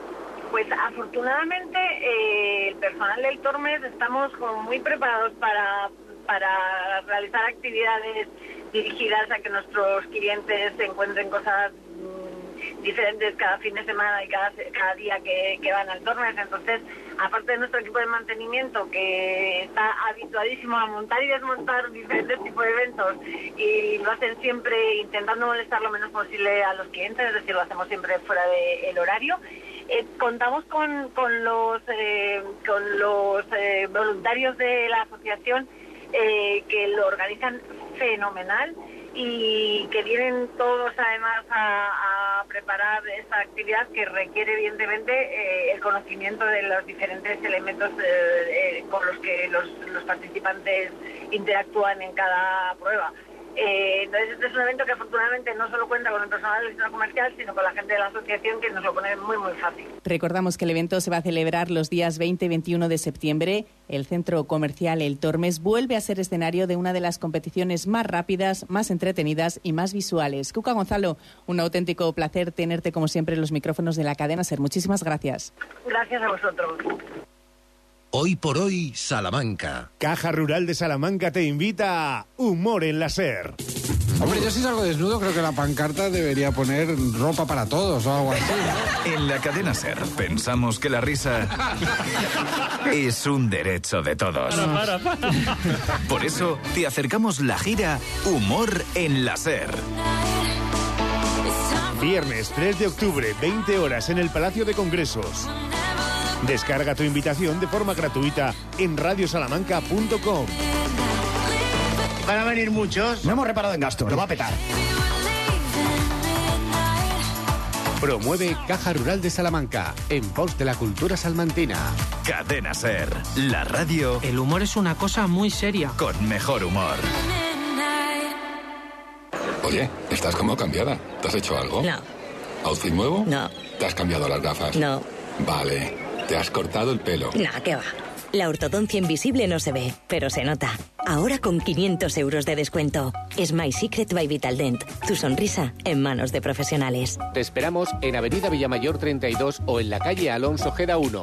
Pues afortunadamente eh, el personal del Tormes estamos como muy preparados para... para realizar actividades dirigidas a que nuestros clientes se encuentren cosas mmm, diferentes cada fin de semana y cada, cada día que, que van al Tormes. Entonces, aparte de nuestro equipo de mantenimiento, que está habituadísimo a montar y desmontar diferentes tipos de eventos y lo hacen siempre intentando molestar lo menos posible a los clientes, es decir, lo hacemos siempre fuera del horario. Eh, contamos con, con los, eh, con los eh, voluntarios de la asociación Eh, que lo organizan fenomenal y que vienen todos además a, a preparar esta actividad que requiere evidentemente eh, el conocimiento de los diferentes elementos eh, eh, con los que los, los participantes interactúan en cada prueba. Eh, entonces este es un evento que afortunadamente no solo cuenta con el personal del centro comercial, sino con la gente de la asociación, que nos lo pone muy muy fácil. Recordamos que el evento se va a celebrar los días veinte y veintiuno de septiembre. El centro comercial El Tormes vuelve a ser escenario de una de las competiciones más rápidas, más entretenidas y más visuales. Cuca Gonzalo, un auténtico placer tenerte como siempre en los micrófonos de la cadena SER. Muchísimas gracias. Gracias a vosotros. Hoy por hoy, Salamanca. Caja Rural de Salamanca te invita a Humor en la SER. Hombre, yo si salgo desnudo creo que la pancarta debería poner ropa para todos o algo así, ¿no? En la cadena SER pensamos que la risa es un derecho de todos. Para, para, para. Por eso te acercamos la gira Humor en la SER. Viernes tres de octubre, veinte horas en el Palacio de Congresos. Descarga tu invitación de forma gratuita en radio salamanca punto com. Van a venir muchos. No hemos reparado en gasto, lo va a petar. Promueve Caja Rural de Salamanca, en pos de la cultura salmantina. Cadena SER, la radio. El humor es una cosa muy seria. Con mejor humor. Oye, estás como cambiada. ¿Te has hecho algo? No. ¿Outfit nuevo? No. ¿Te has cambiado las gafas? No. Vale. ¿Te has cortado el pelo? No, ¿qué va? La ortodoncia invisible no se ve, pero se nota. Ahora con quinientos euros de descuento. Smile Secret by Vitaldent. Tu sonrisa en manos de profesionales. Te esperamos en Avenida Villamayor treinta y dos o en la calle Alonso Ojeda uno.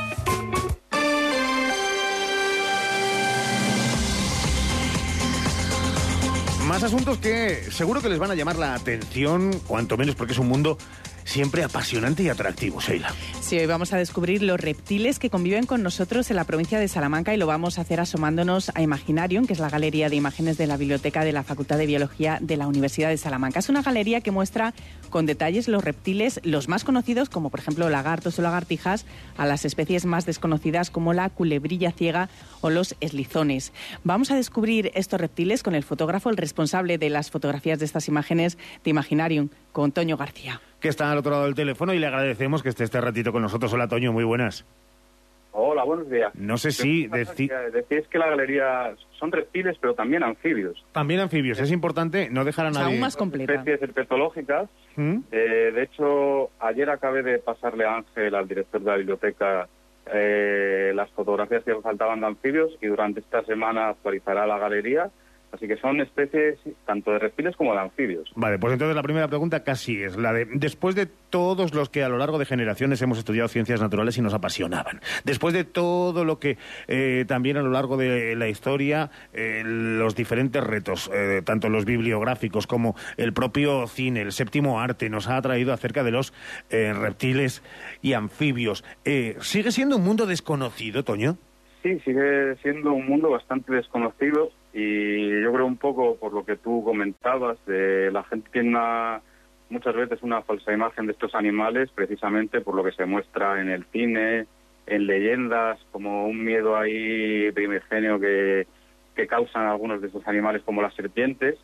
Más asuntos que seguro que les van a llamar la atención, cuanto menos porque es un mundo siempre apasionante y atractivo, Sheila. Sí, hoy vamos a descubrir los reptiles que conviven con nosotros en la provincia de Salamanca y lo vamos a hacer asomándonos a Imaginarium, que es la galería de imágenes de la biblioteca de la Facultad de Biología de la Universidad de Salamanca. Es una galería que muestra con detalles los reptiles, los más conocidos, como por ejemplo lagartos o lagartijas, a las especies más desconocidas como la culebrilla ciega o los eslizones. Vamos a descubrir estos reptiles con el fotógrafo, el responsable de las fotografías de estas imágenes de Imaginarium, con Toño García, que está al otro lado del teléfono, y le agradecemos que esté este ratito con nosotros. Hola, Toño, muy buenas. Hola, buenos días. No sé si... Deci... Decís que la galería son reptiles, pero también anfibios. También anfibios. Es importante no dejar a nadie... Aún más completa. Especies herpetológicas. ¿Mm? Eh, de hecho, ayer acabé de pasarle a Ángel, al director de la biblioteca, eh, las fotografías que faltaban de anfibios, y durante esta semana actualizará la galería. Así que son especies tanto de reptiles como de anfibios. Vale, pues entonces la primera pregunta casi es la de, después de todos los que a lo largo de generaciones hemos estudiado ciencias naturales y nos apasionaban, después de todo lo que eh, también a lo largo de la historia, eh, los diferentes retos, eh, tanto los bibliográficos como el propio cine, el séptimo arte, nos ha traído acerca de los eh, reptiles y anfibios, eh, ¿sigue siendo un mundo desconocido, Toño? Sí, sigue siendo un mundo bastante desconocido. Y yo creo un poco por lo que tú comentabas, de la gente tiene una, muchas veces una falsa imagen de estos animales, precisamente por lo que se muestra en el cine, en leyendas, como un miedo ahí primigenio que, que causan algunos de estos animales, como las serpientes,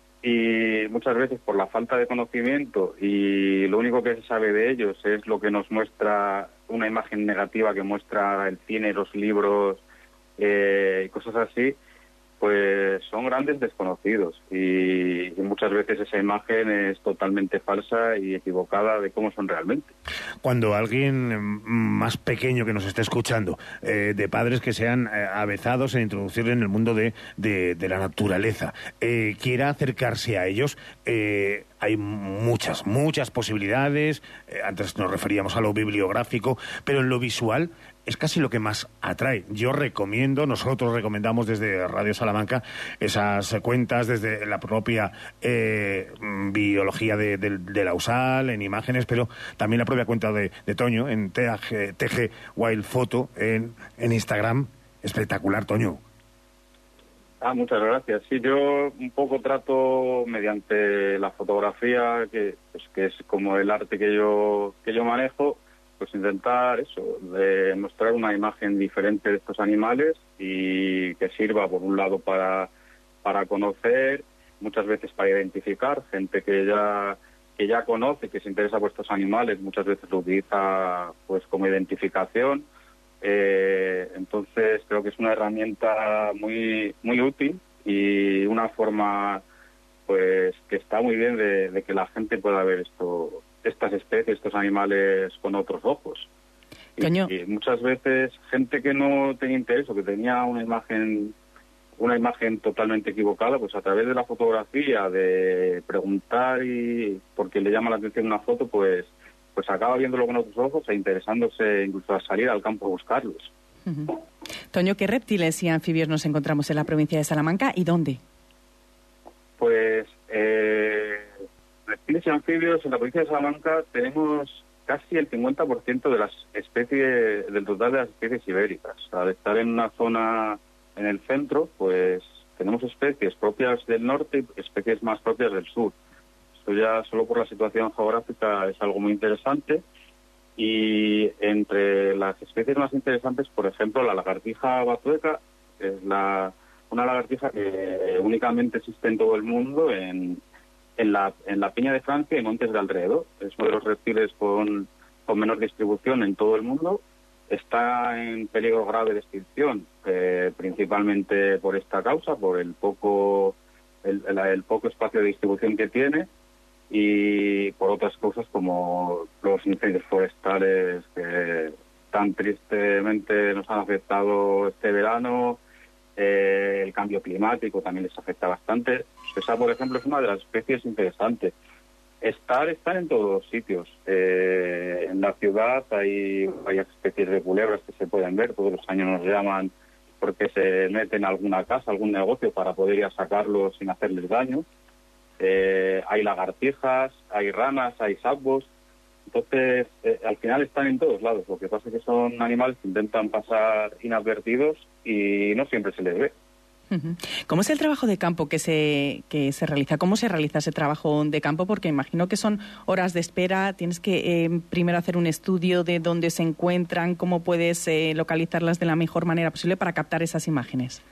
y muchas veces por la falta de conocimiento y lo único que se sabe de ellos es lo que nos muestra una imagen negativa que muestra el cine, los libros eh, y cosas así, pues son grandes desconocidos y, y muchas veces esa imagen es totalmente falsa y equivocada de cómo son realmente. Cuando alguien más pequeño que nos esté escuchando, eh, de padres que sean eh, avezados en introducir en el mundo de, de, de la naturaleza, eh, quiera acercarse a ellos, eh, hay muchas, muchas posibilidades. Eh, antes nos referíamos a lo bibliográfico, pero en lo visual es casi lo que más atrae. Yo recomiendo, nosotros recomendamos desde Radio Salamanca esas cuentas, desde la propia eh, biología de, de, de la U S A L, en imágenes, pero también la propia cuenta de, de Toño, en T G Wild Photo, en, en Instagram. Espectacular, Toño. Ah, muchas gracias. Sí, yo un poco trato mediante la fotografía, que, pues, que es como el arte que yo, que yo manejo, pues intentar eso, de mostrar una imagen diferente de estos animales y que sirva por un lado para, para conocer, muchas veces para identificar, gente que ya que ya conoce, que se interesa por estos animales, muchas veces lo utiliza pues como identificación. Eh, entonces creo que es una herramienta muy muy útil y una forma pues que está muy bien de, de que la gente pueda ver esto, estas especies, estos animales con otros ojos. Y, y muchas veces gente que no tenía interés o que tenía una imagen una imagen totalmente equivocada, pues a través de la fotografía, de preguntar y porque le llama la atención una foto, pues pues acaba viéndolo con otros ojos e interesándose incluso a salir al campo a buscarlos. Uh-huh. Toño, ¿qué reptiles y anfibios nos encontramos en la provincia de Salamanca y dónde? Pues eh, reptiles y anfibios en la provincia de Salamanca tenemos casi el cincuenta por ciento de las especies, del total de las especies ibéricas. Al estar en una zona en el centro, pues tenemos especies propias del norte y especies más propias del sur. Esto ya solo por la situación geográfica es algo muy interesante. Y entre las especies más interesantes, por ejemplo, la lagartija batueca es la una lagartija que únicamente existe en todo el mundo, en, en, la, en la Peña de Francia y montes de alrededor. Es uno de los reptiles con, con menor distribución en todo el mundo. Está en peligro grave de extinción, eh, principalmente por esta causa, por el poco, el, el, el poco espacio de distribución que tiene y por otras cosas como los incendios forestales que tan tristemente nos han afectado este verano. Eh, el cambio climático también les afecta bastante. Esa, por ejemplo, es una de las especies interesantes. Estar, estar en todos los sitios. Eh, en la ciudad hay varias especies de culebras que se pueden ver. Todos los años nos llaman porque se meten a alguna casa, algún negocio para poder ir a sacarlos sin hacerles daño. Eh, hay lagartijas, hay ranas, hay sapos. Entonces, eh, al final están en todos lados. Lo que pasa es que son animales que intentan pasar inadvertidos y no siempre se les ve. ¿Cómo es el trabajo de campo que se, que se realiza? ¿Cómo se realiza ese trabajo de campo? Porque imagino que son horas de espera. Tienes que eh, primero hacer un estudio de dónde se encuentran, cómo puedes eh, localizarlas de la mejor manera posible para captar esas imágenes.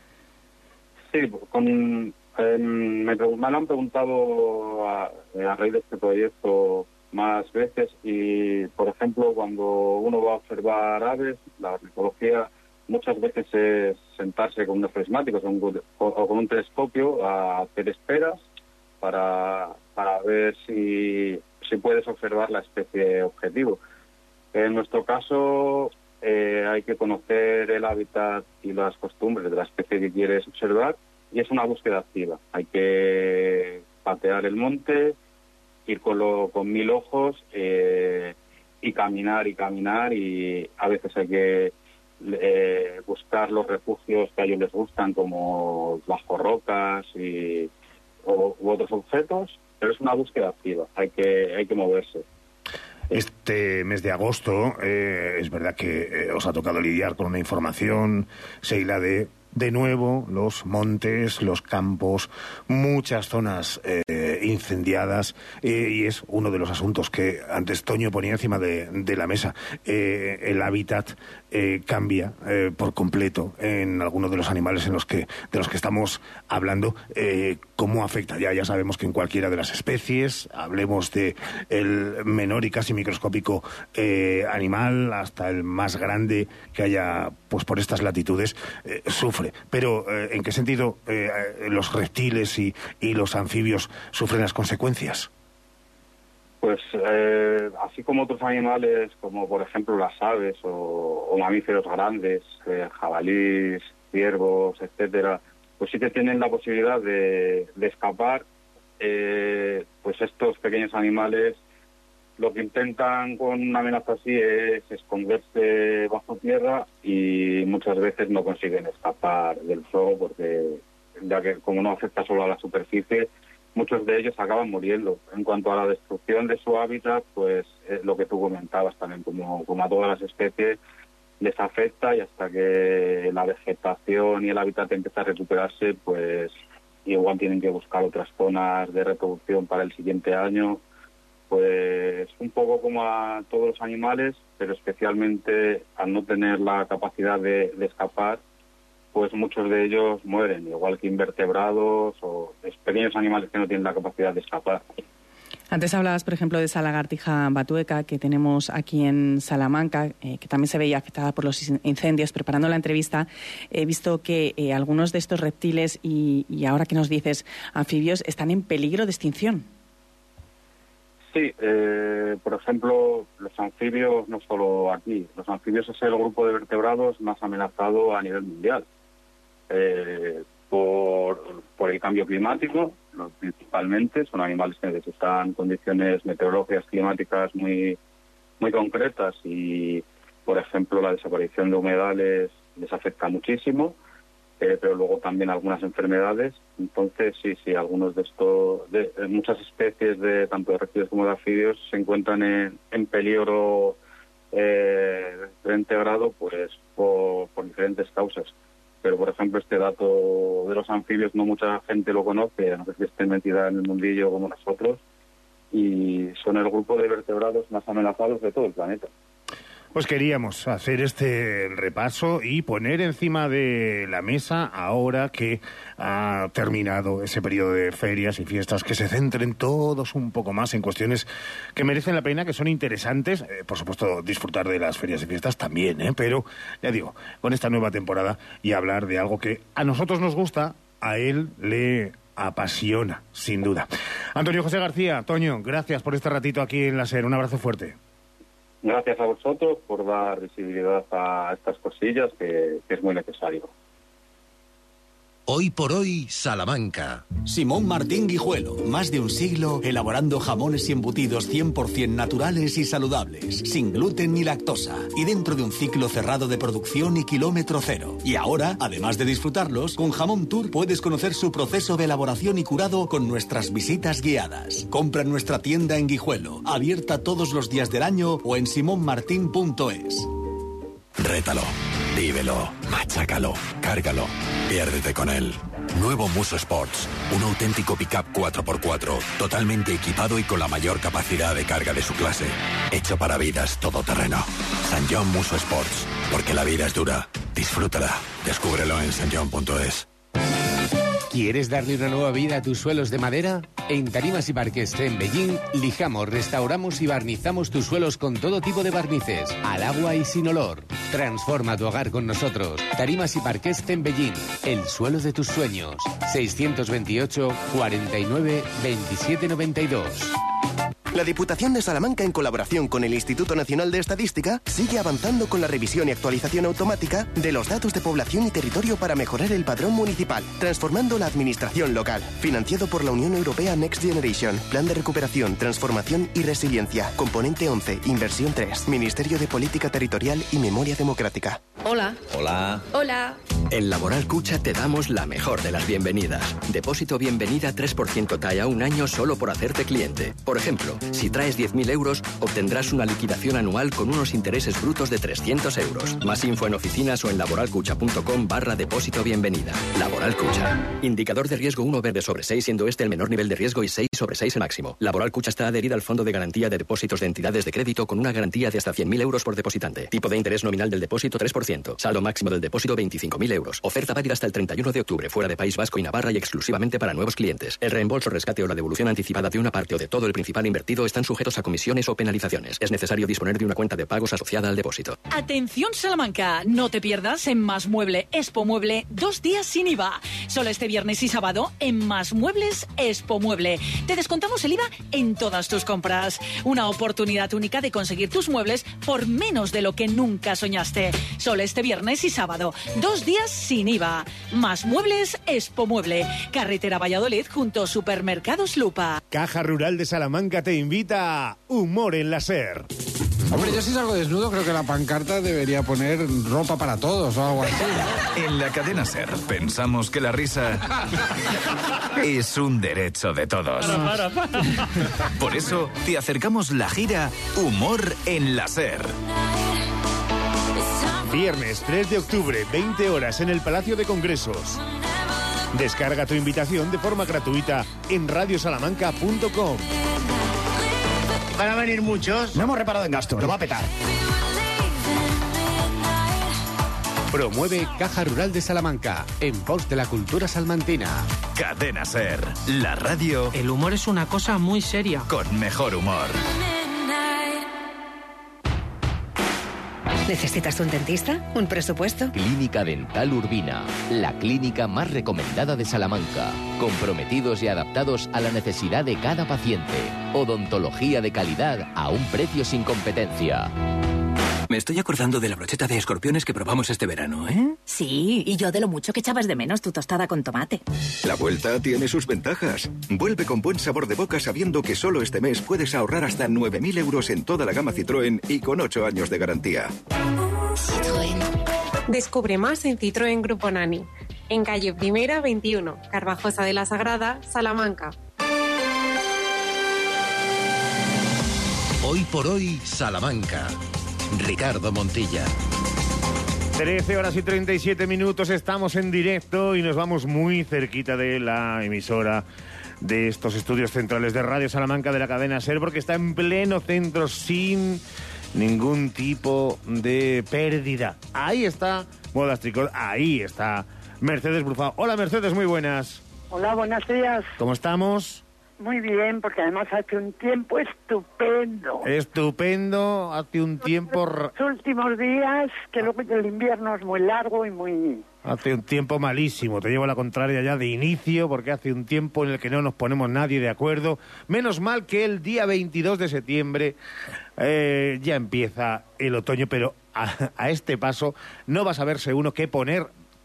Sí, con, eh, me, me lo han preguntado a, a raíz de este proyecto más veces y, por ejemplo, cuando uno va a observar aves, la ornitología muchas veces es sentarse con unos prismáticos o, un, o con un telescopio a hacer esperas para, para ver si, si puedes observar la especie objetivo. En nuestro caso eh, hay que conocer el hábitat y las costumbres de la especie que quieres observar y es una búsqueda activa. Hay que patear el monte, ir con, lo, con mil ojos eh, y caminar y caminar y a veces hay que Eh, buscar los refugios que a ellos les gustan, como bajo rocas y, o, u otros objetos, pero es una búsqueda activa, hay que, hay que moverse. Este mes de agosto eh, es verdad que eh, os ha tocado lidiar con una información, Sheila, de de nuevo los montes, los campos, muchas zonas eh, incendiadas eh, y es uno de los asuntos que antes Toño ponía encima de, de la mesa. Eh, el hábitat eh, cambia eh, por completo en algunos de los animales en los que de los que estamos hablando. Eh, ¿Cómo afecta? Ya, ya sabemos que en cualquiera de las especies, hablemos de el menor y casi microscópico eh, animal hasta el más grande que haya pues por estas latitudes, eh, sufre. Pero, eh, ¿en qué sentido eh, los reptiles y, y los anfibios sufren las consecuencias? Pues eh, así como otros animales, como por ejemplo las aves o, o mamíferos grandes, eh, jabalíes, ciervos, etcétera, pues sí que tienen la posibilidad de, de escapar. Eh, pues estos pequeños animales lo que intentan con una amenaza así es esconderse bajo tierra y muchas veces no consiguen escapar del fuego porque, ya que como no afecta solo a la superficie, muchos de ellos acaban muriendo. En cuanto a la destrucción de su hábitat, pues es lo que tú comentabas también, como, como a todas las especies, les afecta y hasta que la vegetación y el hábitat empieza a recuperarse, pues igual tienen que buscar otras zonas de reproducción para el siguiente año. Pues un poco como a todos los animales, pero especialmente al no tener la capacidad de, de escapar, pues muchos de ellos mueren, igual que invertebrados o pequeños animales que no tienen la capacidad de escapar. Antes hablabas, por ejemplo, de esa lagartija batueca que tenemos aquí en Salamanca, eh, que también se veía afectada por los incendios. Preparando la entrevista, he visto que eh, algunos de estos reptiles y, y ahora que nos dices anfibios están en peligro de extinción. Sí, eh, por ejemplo, los anfibios, no solo aquí, los anfibios es el grupo de vertebrados más amenazado a nivel mundial eh, por, por el cambio climático, principalmente. Son animales que necesitan condiciones meteorológicas climáticas muy, muy concretas y, por ejemplo, la desaparición de humedales les afecta muchísimo. Eh, pero luego también algunas enfermedades. Entonces, sí, sí, algunos de estos, de, de muchas especies de tanto de reptiles como de anfibios se encuentran en, en peligro eh, de diferente grado, pues por, por diferentes causas. Pero, por ejemplo, este dato de los anfibios no mucha gente lo conoce, no sé si estén metida en el mundillo como nosotros, y son el grupo de vertebrados más amenazados de todo el planeta. Pues queríamos hacer este repaso y poner encima de la mesa, ahora que ha terminado ese periodo de ferias y fiestas, que se centren todos un poco más en cuestiones que merecen la pena, que son interesantes. Eh, por supuesto, disfrutar de las ferias y fiestas también, ¿eh? Pero, ya digo, con esta nueva temporada y hablar de algo que a nosotros nos gusta, a él le apasiona, sin duda. Antonio José García, Toño, gracias por este ratito aquí en la SER. Un abrazo fuerte. Gracias a vosotros por dar visibilidad a estas cosillas que, que es muy necesario. Hoy por hoy, Salamanca. Simón Martín Guijuelo, más de un siglo elaborando jamones y embutidos cien por ciento naturales y saludables, sin gluten ni lactosa, y dentro de un ciclo cerrado de producción y kilómetro cero. Y ahora, además de disfrutarlos, con Jamón Tour puedes conocer su proceso de elaboración y curado con nuestras visitas guiadas. Compra en nuestra tienda en Guijuelo, abierta todos los días del año, o en simón martín punto es. Rétalo, vívelo, machácalo, cárgalo, piérdete con él. Nuevo Muso Sports, un auténtico pick-up cuatro por cuatro, totalmente equipado y con la mayor capacidad de carga de su clase. Hecho para vidas todoterreno. San John Muso Sports, porque la vida es dura. Disfrútala. Descúbrelo en san john punto es. ¿Quieres darle una nueva vida a tus suelos de madera? En Tarimas y Parques Tembellín lijamos, restauramos y barnizamos tus suelos con todo tipo de barnices, al agua y sin olor. Transforma tu hogar con nosotros. Tarimas y Parques Tembellín, el suelo de tus sueños. seiscientos veintiocho, cuarenta y nueve, veintisiete noventa y dos. La Diputación de Salamanca, en colaboración con el Instituto Nacional de Estadística, sigue avanzando con la revisión y actualización automática de los datos de población y territorio para mejorar el padrón municipal, transformando la administración local. Financiado por la Unión Europea Next Generation, Plan de Recuperación, Transformación y Resiliencia. Componente once, Inversión tres, Ministerio de Política Territorial y Memoria Democrática. Hola. Hola. Hola. En Laboral Cucha te damos la mejor de las bienvenidas. Depósito bienvenida tres por ciento T A E a un año solo por hacerte cliente. Por ejemplo, si traes diez mil euros, obtendrás una liquidación anual con unos intereses brutos de trescientos euros. Más info en oficinas o en laboralcucha.com barra depósito bienvenida. Laboral Cucha. Indicador de riesgo uno verde sobre seis, siendo este el menor nivel de riesgo y seis sobre seis el máximo. Laboral Cucha está adherida al Fondo de Garantía de Depósitos de Entidades de Crédito con una garantía de hasta cien mil euros por depositante. Tipo de interés nominal del depósito tres por ciento. Saldo máximo del depósito veinticinco mil euros. Oferta válida hasta el treinta y uno de octubre fuera de País Vasco y Navarra y exclusivamente para nuevos clientes. El reembolso, rescate o la devolución anticipada de una parte o de todo el principal invertido están sujetos a comisiones o penalizaciones. Es necesario disponer de una cuenta de pagos asociada al depósito. Atención Salamanca, no te pierdas en Más Mueble Expo Mueble dos días sin I V A. Solo este viernes y sábado en Más Muebles Expo Mueble. Te descontamos el I V A en todas tus compras. Una oportunidad única de conseguir tus muebles por menos de lo que nunca soñaste. Solo este viernes y sábado, dos días sin I V A. Más Muebles Expo Mueble. Carretera Valladolid junto Supermercados Lupa. Caja Rural de Salamanca te invita a Humor en la SER. Hombre, yo si salgo desnudo creo que la pancarta debería poner ropa para todos o algo así. En la cadena SER pensamos que la risa es un derecho de todos. Para, para, para. Por eso te acercamos la gira Humor en la SER. Viernes tres de octubre, veinte horas en el Palacio de Congresos. Descarga tu invitación de forma gratuita en radio salamanca punto com. Van a venir muchos. No hemos reparado en gasto, lo va a petar. Promueve Caja Rural de Salamanca, en pos de la cultura salmantina. Cadena SER, la radio. El humor es una cosa muy seria. Con mejor humor. ¿Necesitas un dentista? ¿Un presupuesto? Clínica Dental Urbina, la clínica más recomendada de Salamanca. Comprometidos y adaptados a la necesidad de cada paciente. Odontología de calidad a un precio sin competencia. Me estoy acordando de la brocheta de escorpiones que probamos este verano, ¿eh? Sí, y yo de lo mucho que echabas de menos tu tostada con tomate. La vuelta tiene sus ventajas. Vuelve con buen sabor de boca sabiendo que solo este mes puedes ahorrar hasta nueve mil euros en toda la gama Citroën y con ocho años de garantía. Citroën. Descubre más en Citroën Grupo Nani. En calle Primera veintiuno, Carvajosa de la Sagrada, Salamanca. Hoy por hoy, Salamanca. Ricardo Montilla. trece horas y treinta y siete minutos, estamos en directo y nos vamos muy cerquita de la emisora de estos estudios centrales de Radio Salamanca de la cadena SER, porque está en pleno centro sin ningún tipo de pérdida. Ahí está Modas Tricot, ahí está Mercedes Brufao. Hola Mercedes, muy buenas. Hola, buenos días. ¿Cómo estamos? Muy bien, porque además hace un tiempo estupendo. Estupendo, hace un tiempo... Los últimos días, que luego el invierno es muy largo y muy... Hace un tiempo malísimo, te llevo la contraria ya de inicio, porque hace un tiempo en el que no nos ponemos nadie de acuerdo. Menos mal que el día veintidós de septiembre eh, ya empieza el otoño, pero a, a este paso no vas a verse uno que poner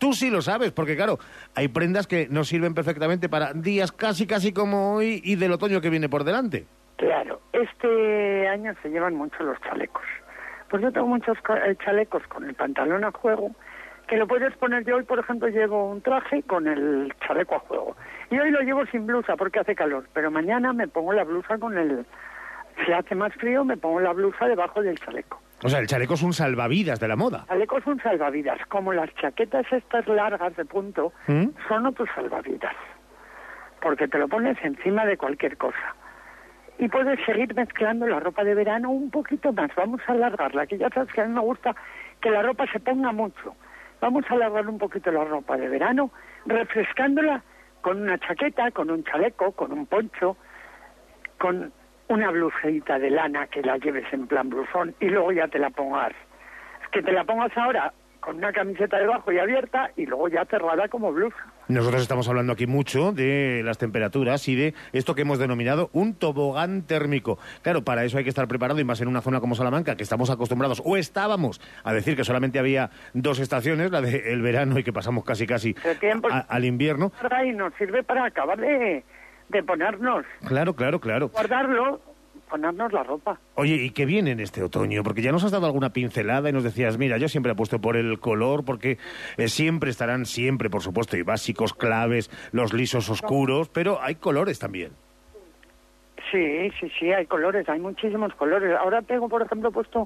Tú sí lo sabes, porque claro, hay prendas que nos sirven perfectamente para días casi, casi como hoy y del otoño que viene por delante. Claro, este año se llevan mucho los chalecos. Pues yo tengo muchos chalecos con el pantalón a juego, que lo puedes poner. Yo hoy, por ejemplo, llevo un traje con el chaleco a juego. Y hoy lo llevo sin blusa porque hace calor, pero mañana me pongo la blusa con el... Si hace más frío, me pongo la blusa debajo del chaleco. O sea, el chaleco es un salvavidas de la moda. El chaleco es un salvavidas. Como las chaquetas estas largas de punto, ¿Mm? son otros salvavidas. Porque te lo pones encima de cualquier cosa. Y puedes seguir mezclando la ropa de verano un poquito más. Vamos a alargarla, que ya sabes que a mí me gusta que la ropa se ponga mucho. Vamos a alargar un poquito la ropa de verano, refrescándola con una chaqueta, con un chaleco, con un poncho, con una blusita de lana que la lleves en plan blusón y luego ya te la pongas. Es que te la pongas ahora con una camiseta debajo y abierta y luego ya cerrada como blusa. Nosotros estamos hablando aquí mucho de las temperaturas y de esto que hemos denominado un tobogán térmico. Claro, para eso hay que estar preparado y más en una zona como Salamanca, que estamos acostumbrados, o estábamos, a decir que solamente había dos estaciones, la del verano y que pasamos casi casi a, al invierno. Y nos sirve para acabar de, de ponernos. Claro, claro, claro. Guardarlo. Ponernos la ropa. Oye, ¿y qué viene en este otoño? Porque ya nos has dado alguna pincelada y nos decías, mira, yo siempre apuesto por el color, porque eh, siempre estarán, siempre, por supuesto, y básicos, claves, los lisos oscuros, pero hay colores también. Sí, sí, sí, hay colores, hay muchísimos colores. Ahora tengo, por ejemplo, puesto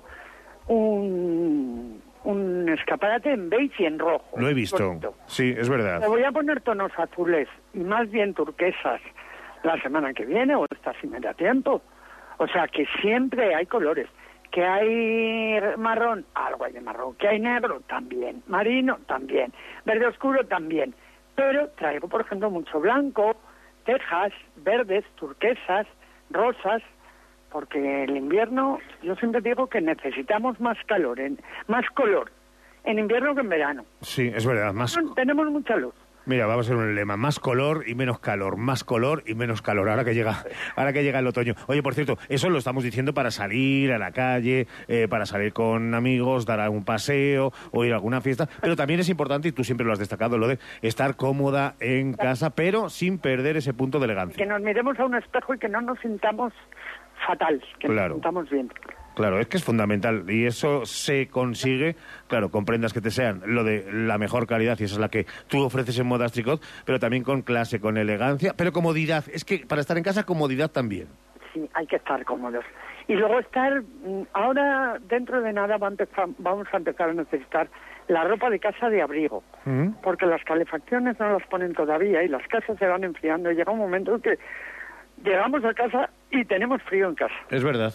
un, un escaparate en beige y en rojo. Lo he visto, bonito. Sí, es verdad. Me voy a poner tonos azules y más bien turquesas la semana que viene, o esta si me da tiempo. O sea, que siempre hay colores. Que hay marrón, algo hay de marrón. Que hay negro, también. Marino, también. Verde oscuro, también. Pero traigo, por ejemplo, mucho blanco, tejas, verdes, turquesas, rosas, porque el invierno, yo siempre digo que necesitamos más calor, en, más color, en invierno que en verano. Sí, es verdad. Más... Tenemos mucha luz. Mira, vamos a ser un lema, más color y menos calor, más color y menos calor, ahora que llega ahora que llega el otoño. Oye, por cierto, eso lo estamos diciendo para salir a la calle, eh, para salir con amigos, dar algún paseo o ir a alguna fiesta, pero también es importante, y tú siempre lo has destacado, lo de estar cómoda en casa, pero sin perder ese punto de elegancia. Que nos miremos a un espejo y que no nos sintamos fatal, que claro. nos sintamos bien. Claro, es que es fundamental y eso se consigue, claro, con prendas que te sean lo de la mejor calidad y esa es la que tú ofreces en Modas Tricot, pero también con clase, con elegancia, pero comodidad. Es que para estar en casa, comodidad también. Sí, hay que estar cómodos. Y luego estar, ahora dentro de nada va a empezar, vamos a empezar a necesitar la ropa de casa de abrigo, ¿Mm? porque las calefacciones no las ponen todavía y las casas se van enfriando y llega un momento en que llegamos a casa y tenemos frío en casa. Es verdad.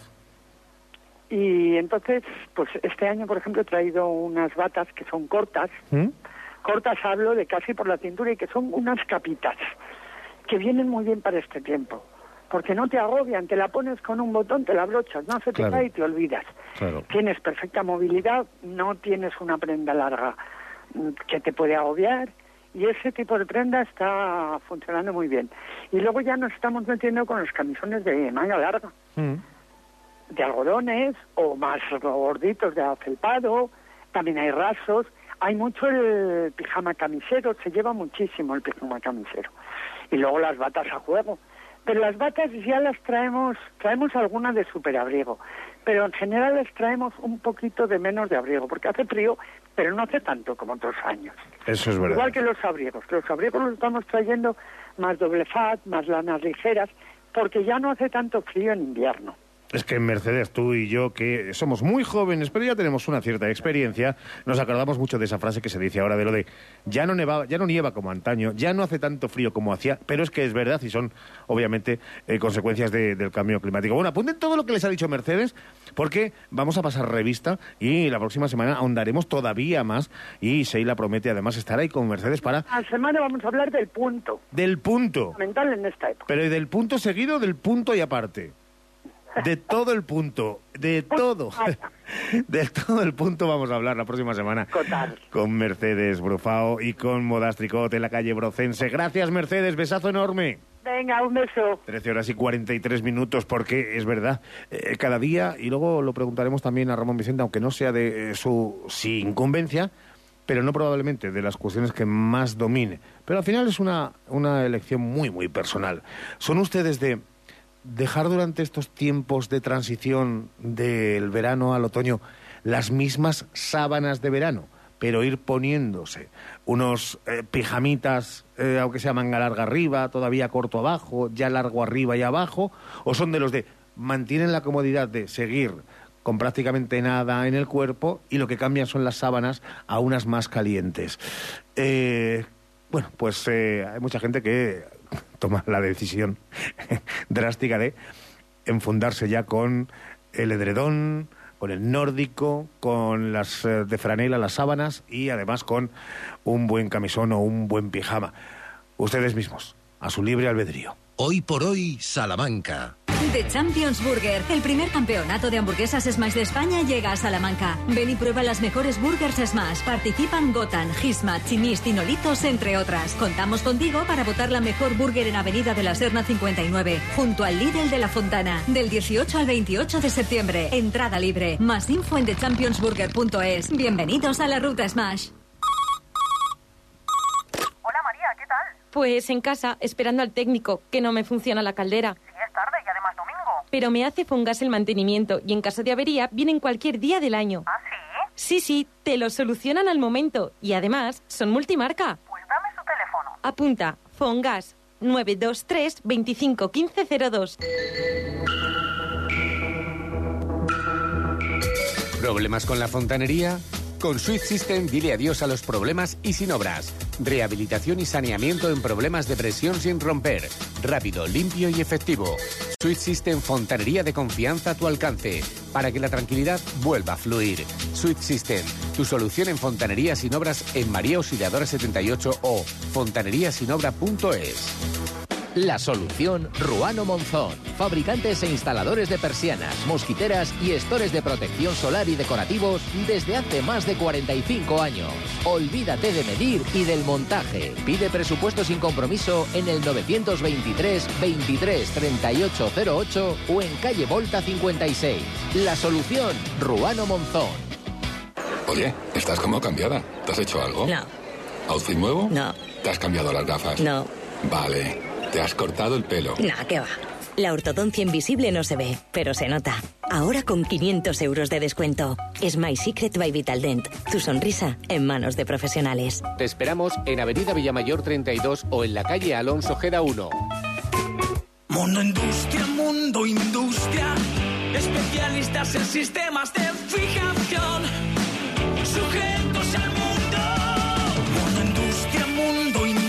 Y entonces, pues este año, por ejemplo, he traído unas batas que son cortas. ¿Mm? Cortas hablo de casi por la cintura y que son unas capitas que vienen muy bien para este tiempo. Porque no te agobian, te la pones con un botón, te la brochas, no se te claro. cae y te olvidas. Claro. Tienes perfecta movilidad, no tienes una prenda larga que te puede agobiar. Y ese tipo de prenda está funcionando muy bien. Y luego ya nos estamos metiendo con los camisones de manga larga. ¿Mm? De algodones o más gorditos de afelpado, también hay rasos, hay mucho el pijama camisero, se lleva muchísimo el pijama camisero. Y luego las batas a juego. Pero las batas ya las traemos, traemos algunas de superabrigo, pero en general les traemos un poquito de menos de abrigo, porque hace frío, pero no hace tanto como otros años. Eso es verdad. Igual que los abrigos, los abrigos los estamos trayendo más doble fat, más lanas ligeras, porque ya no hace tanto frío en invierno. Es que en Mercedes, tú y yo, que somos muy jóvenes, pero ya tenemos una cierta experiencia, nos acordamos mucho de esa frase que se dice ahora de lo de ya no nieva, ya no nieva como antaño, ya no hace tanto frío como hacía, pero es que es verdad y son, obviamente, eh, consecuencias de, del cambio climático. Bueno, apunten todo lo que les ha dicho Mercedes, porque vamos a pasar revista y la próxima semana ahondaremos todavía más y Sheila promete además estar ahí con Mercedes para... La semana vamos a hablar del punto. Del punto. Fundamental en esta época. Pero del punto seguido, del punto y aparte. De todo el punto, de todo, de todo el punto vamos a hablar la próxima semana con Mercedes Brufao y con Modas Tricot en la calle Brocense. Gracias, Mercedes, besazo enorme. Venga, un beso. trece horas y cuarenta y tres minutos, porque es verdad, eh, cada día, y luego lo preguntaremos también a Ramón Vicente, aunque no sea de eh, su sin incumbencia, pero no probablemente de las cuestiones que más domine. Pero al final es una, una elección muy, muy personal. ¿Son ustedes de dejar durante estos tiempos de transición del verano al otoño las mismas sábanas de verano, pero ir poniéndose unos eh, pijamitas, eh, aunque sea manga larga arriba, todavía corto abajo, ya largo arriba y abajo? ¿O son de los de mantienen la comodidad de seguir con prácticamente nada en el cuerpo y lo que cambian son las sábanas a unas más calientes? Eh, bueno, pues eh, hay mucha gente que toma la decisión drástica de enfundarse ya con el edredón, con el nórdico, con las eh, de franela, las sábanas, y además con un buen camisón o un buen pijama. Ustedes mismos, a su libre albedrío. Hoy por hoy, Salamanca. The Champions Burger, el primer campeonato de hamburguesas Smash de España, llega a Salamanca. Ven y prueba las mejores burgers Smash. Participan Gotan, Gismat, Chinís, Tinolitos, entre otras. Contamos contigo para votar la mejor burger en Avenida de la Serna cincuenta y nueve, junto al Lidl de la Fontana, del dieciocho al veintiocho de septiembre. Entrada libre. Más info en the champions burger punto es. Bienvenidos a la Ruta Smash. Hola María, ¿qué tal? Pues en casa, esperando al técnico, que no me funciona la caldera. Sí, es tarde y además domingo. Pero me hace Fongas el mantenimiento y en caso de avería vienen cualquier día del año. ¿Ah, Sí, sí? sí, te lo solucionan al momento y además son multimarca. Pues dame su teléfono. Apunta, Fongas, nueve dos tres, veinticinco quince cero dos. ¿Problemas con la fontanería? Con Switch System dile adiós a los problemas y sin obras. Rehabilitación y saneamiento en problemas de presión sin romper. Rápido, limpio y efectivo. Switch System, fontanería de confianza a tu alcance. Para que la tranquilidad vuelva a fluir. Switch System, tu solución en fontanería sin obras en María Auxiliadora setenta y ocho o fontanería sin obra punto es. La solución Ruano Monzón. Fabricantes e instaladores de persianas, mosquiteras y estores de protección solar y decorativos desde hace más de cuarenta y cinco años. Olvídate de medir y del montaje. Pide presupuesto sin compromiso en el novecientos veintitrés, veintitrés, treinta y ocho cero ocho o en calle Volta cincuenta y seis. La solución Ruano Monzón. Oye, estás como cambiada. ¿Te has hecho algo? No. ¿Outfit nuevo? No. ¿Te has cambiado las gafas? No. Vale. ¿Te has cortado el pelo? Nah, ¿qué va? La ortodoncia invisible no se ve, pero se nota. Ahora con quinientos euros de descuento. Es My Secret by Vitaldent. Tu sonrisa en manos de profesionales. Te esperamos en Avenida Villamayor treinta y dos o en la calle Alonso Ojeda uno. Mundo Industria, Mundo Industria. Especialistas en sistemas de fijación. Sujetos al mundo. Mundo Industria, Mundo Industria.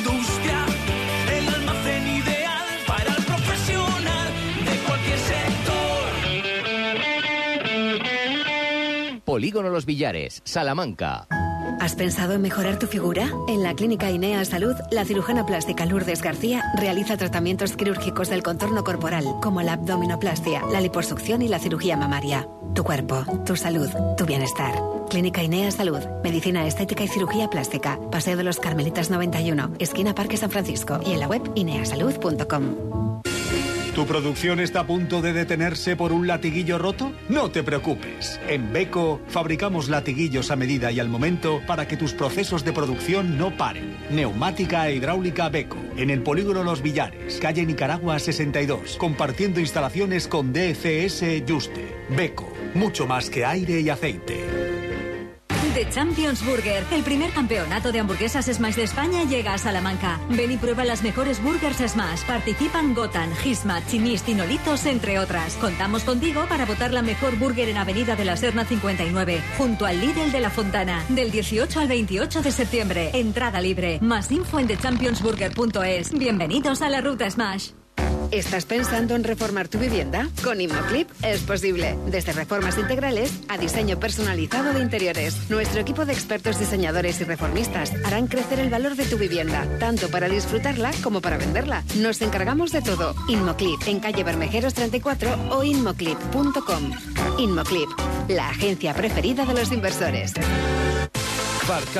Polígono Los Villares, Salamanca. ¿Has pensado en mejorar tu figura? En la Clínica Inea Salud, la cirujana plástica Lourdes García realiza tratamientos quirúrgicos del contorno corporal, como la abdominoplastia, la liposucción y la cirugía mamaria. Tu cuerpo, tu salud, tu bienestar. Clínica Inea Salud, medicina estética y cirugía plástica. Paseo de los Carmelitas noventa y uno, esquina Parque San Francisco, y en la web ineasalud punto com. ¿Tu producción está a punto de detenerse por un latiguillo roto? No te preocupes. En Beko fabricamos latiguillos a medida y al momento para que tus procesos de producción no paren. Neumática e hidráulica Beko. En el Polígono Los Villares, calle Nicaragua sesenta y dos. Compartiendo instalaciones con D C S Juste. Beko. Mucho más que aire y aceite. The Champions Burger, el primer campeonato de hamburguesas Smash de España, llega a Salamanca. Ven y prueba las mejores burgers Smash. Participan Gotan, Gismat, Chinís, Tinolitos, entre otras. Contamos contigo para votar la mejor burger en Avenida de la Serna cincuenta y nueve, junto al Lidl de la Fontana, del dieciocho al veintiocho de septiembre. Entrada libre. Más info en the champions burger punto es. Bienvenidos a la Ruta Smash. ¿Estás pensando en reformar tu vivienda? Con Inmoclip es posible. Desde reformas integrales a diseño personalizado de interiores. Nuestro equipo de expertos diseñadores y reformistas harán crecer el valor de tu vivienda, tanto para disfrutarla como para venderla. Nos encargamos de todo. Inmoclip, en calle Bermejeros treinta y cuatro o inmoclip punto com. Inmoclip, la agencia preferida de los inversores. Farcap,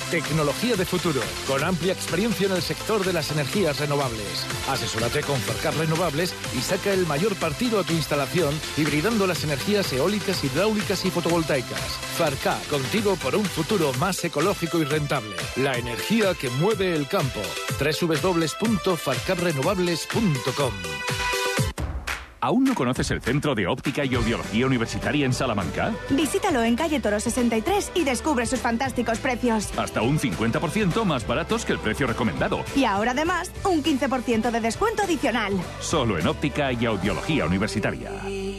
tecnología de futuro, con amplia experiencia en el sector de las energías renovables. Asesórate con Farcar Renovables y saca el mayor partido a tu instalación, hibridando las energías eólicas, hidráulicas y fotovoltaicas. Farcar, contigo por un futuro más ecológico y rentable. La energía que mueve el campo. doble u doble u doble u punto farcar renovables punto com. ¿Aún no conoces el Centro de Óptica y Audiología Universitaria en Salamanca? Visítalo en calle Toro sesenta y tres y descubre sus fantásticos precios. Hasta un cincuenta por ciento más baratos que el precio recomendado. Y ahora además, un quince por ciento de descuento adicional. Solo en Óptica y Audiología Universitaria.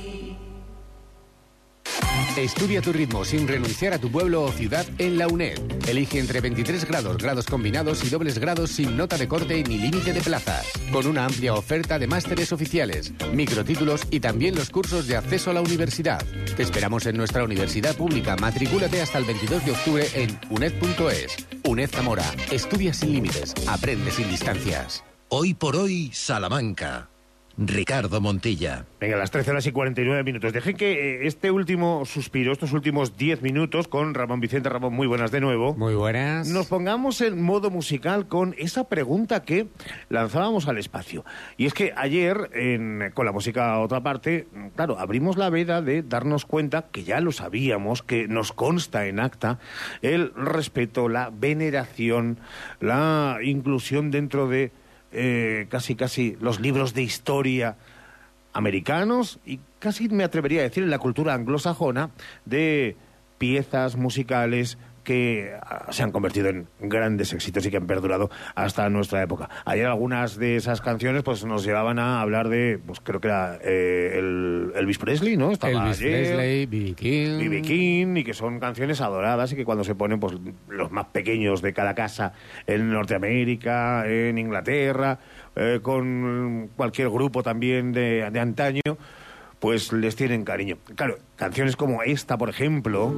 Estudia tu ritmo sin renunciar a tu pueblo o ciudad en la UNED. Elige entre veintitrés grados, grados combinados y dobles grados sin nota de corte ni límite de plazas. Con una amplia oferta de másteres oficiales, microtítulos y también los cursos de acceso a la universidad. Te esperamos en nuestra universidad pública. Matricúlate hasta el veintidós de octubre en uned punto es. UNED Zamora. Estudia sin límites. Aprende sin distancias. Hoy por hoy, Salamanca. Ricardo Montilla. Venga, a las trece horas y cuarenta y nueve minutos. Deje que este último suspiro, estos últimos diez minutos, con Ramón Vicente. Ramón, muy buenas de nuevo. Muy buenas. Nos pongamos en modo musical con esa pregunta que lanzábamos al espacio. Y es que ayer, en, con la música a otra parte, claro, abrimos la veda de darnos cuenta, que ya lo sabíamos, que nos consta en acta, el respeto, la veneración, la inclusión dentro de Eh, casi casi los libros de historia americanos y casi me atrevería a decir en la cultura anglosajona de piezas musicales que uh, se han convertido en grandes éxitos y que han perdurado hasta nuestra época. Ayer algunas de esas canciones pues nos llevaban a hablar de, pues creo que era eh, el Elvis Presley, ¿no? Estaba Elvis ayer, Presley, B B King. B B King, y que son canciones adoradas y que cuando se ponen pues los más pequeños de cada casa en Norteamérica, en Inglaterra, eh, con cualquier grupo también de, de antaño, pues les tienen cariño. Claro, canciones como esta, por ejemplo,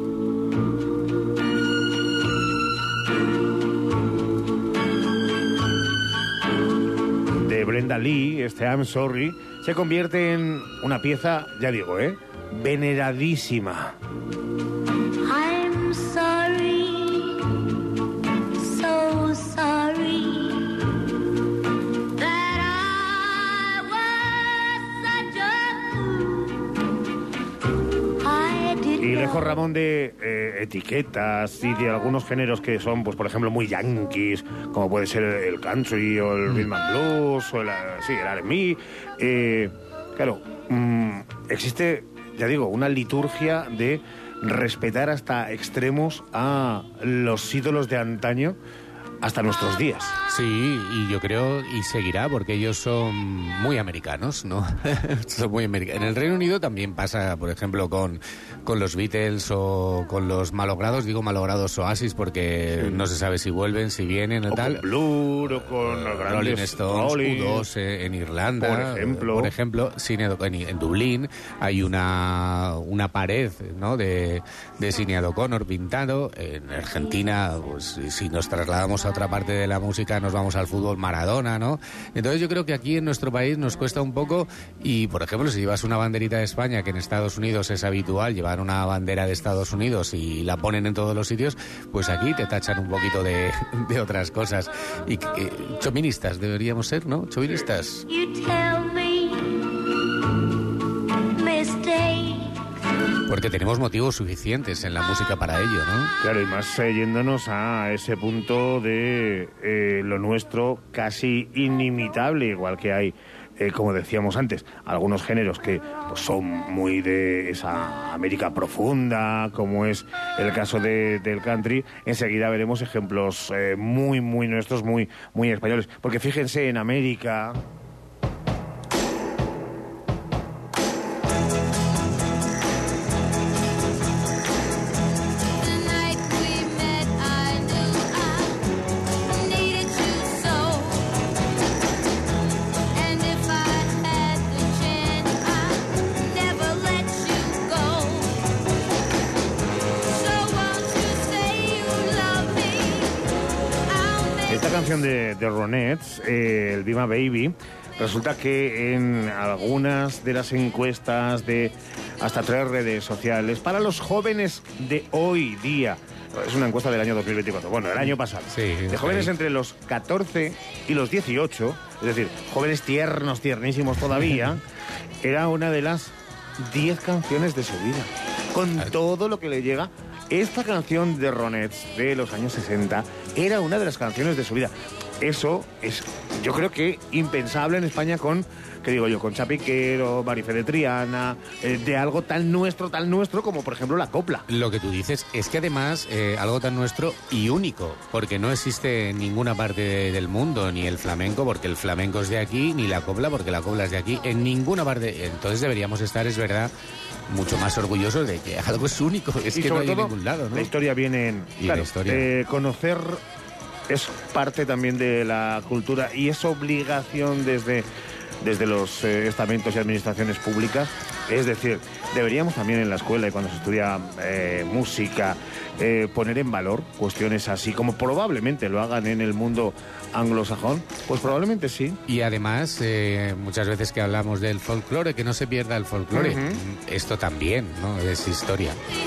de Brenda Lee, este I'm Sorry, se convierte en una pieza, ya digo, ¿eh? veneradísima. I'm sorry, so sorry, that I was such a fool. I did Y lejos, Ramón, de eh, etiquetas y de algunos géneros que son, pues por ejemplo, muy yankees, como puede ser el country o el rhythm and blues o el, sí, el R and B, eh, claro, mmm, existe, ya digo, una liturgia de respetar hasta extremos a los ídolos de antaño hasta nuestros días. Sí, y yo creo, y seguirá, porque ellos son muy americanos, ¿no? Son muy americanos. En el Reino Unido también pasa, por ejemplo, con, con los Beatles o con los malogrados, digo malogrados Oasis, porque sí, no se sabe si vuelven, si vienen o, o tal. Con Blur o con los grandes Rolling Stones, Rolling. U dos eh, en Irlanda. Por ejemplo. Por ejemplo, Cine, en, en Dublín hay una, una pared, ¿no?, de, de Sinéad O'Connor pintado. En Argentina, pues si nos trasladamos a otra parte de la música, nos vamos al fútbol, Maradona, ¿no? Entonces yo creo que aquí en nuestro país nos cuesta un poco, y por ejemplo, si llevas una banderita de España, que en Estados Unidos es habitual llevar una bandera de Estados Unidos y la ponen en todos los sitios, pues aquí te tachan un poquito de, de otras cosas. Y eh, chauvinistas deberíamos ser, ¿no? Chauvinistas. You tell me, mistake. Porque tenemos motivos suficientes en la música para ello, ¿no? Claro, y más eh, yéndonos a ese punto de eh, lo nuestro casi inimitable, igual que hay, eh, como decíamos antes, algunos géneros que pues, son muy de esa América profunda, como es el caso de, del country. Enseguida veremos ejemplos eh, muy, muy nuestros, muy, muy españoles. Porque fíjense, en América... De, de Ronettes, eh, el Be My Baby, resulta que en algunas de las encuestas de hasta tres redes sociales, para los jóvenes de hoy día, es una encuesta del año dos mil veinticuatro, bueno, el año pasado, sí, de jóvenes entre los catorce y los dieciocho, es decir, jóvenes tiernos, tiernísimos todavía, era una de las diez canciones de su vida, con todo lo que le llega. Esta canción de Ronets de los años sesenta era una de las canciones de su vida. Eso es, yo creo que impensable en España con, ¿qué digo yo?, con Chapiquero, Marifé de Triana, eh, de algo tan nuestro, tan nuestro como, por ejemplo, la copla. Lo que tú dices es que además, eh, algo tan nuestro y único, porque no existe en ninguna parte de, del mundo, ni el flamenco, porque el flamenco es de aquí, ni la copla, porque la copla es de aquí, en ninguna parte. Entonces deberíamos estar, es verdad, mucho más orgullosos de que algo es único, es y que no hay en todo, ningún lado, ¿no? La historia viene en... Y claro, la historia. Eh, conocer es parte también de la cultura y es obligación desde, desde los eh, estamentos y administraciones públicas. Es decir, deberíamos también en la escuela y cuando se estudia eh, música eh, poner en valor cuestiones así, como probablemente lo hagan en el mundo anglosajón, pues probablemente sí. Y además, eh, muchas veces que hablamos del folclore, que no se pierda el folclore, Uh-huh. esto también, ¿no?, es historia.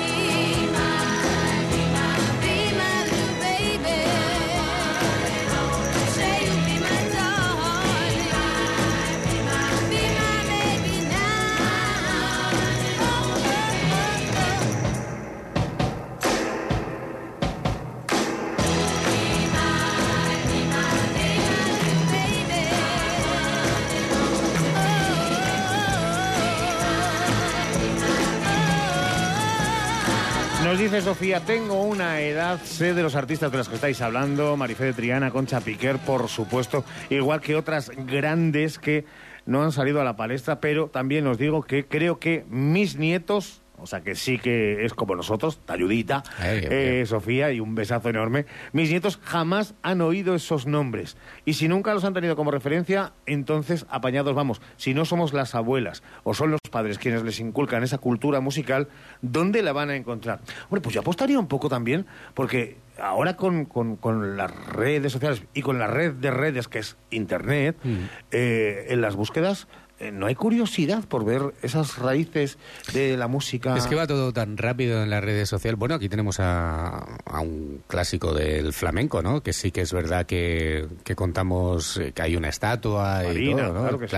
Nos dice Sofía, tengo una edad, sé de los artistas de los que estáis hablando, Marifé de Triana, Concha Piquer, por supuesto, igual que otras grandes que no han salido a la palestra, pero también os digo que creo que mis nietos, o sea que sí que es como nosotros, talludita, Ay, eh, bien. Sofía, y un besazo enorme, mis nietos jamás han oído esos nombres. Y si nunca los han tenido como referencia, entonces apañados vamos. Si no somos las abuelas o son los padres quienes les inculcan esa cultura musical, ¿dónde la van a encontrar? Bueno, pues yo apostaría un poco también, porque ahora con, con, con las redes sociales y con la red de redes que es Internet, Mm. eh, en las búsquedas... Eh, ¿no hay curiosidad por ver esas raíces de la música? Es que va todo tan rápido en las redes sociales. Bueno, aquí tenemos a, a un clásico del flamenco, ¿no? Que sí que es verdad que, que contamos eh, que hay una estatua y Marina, todo, ¿no? claro que sí.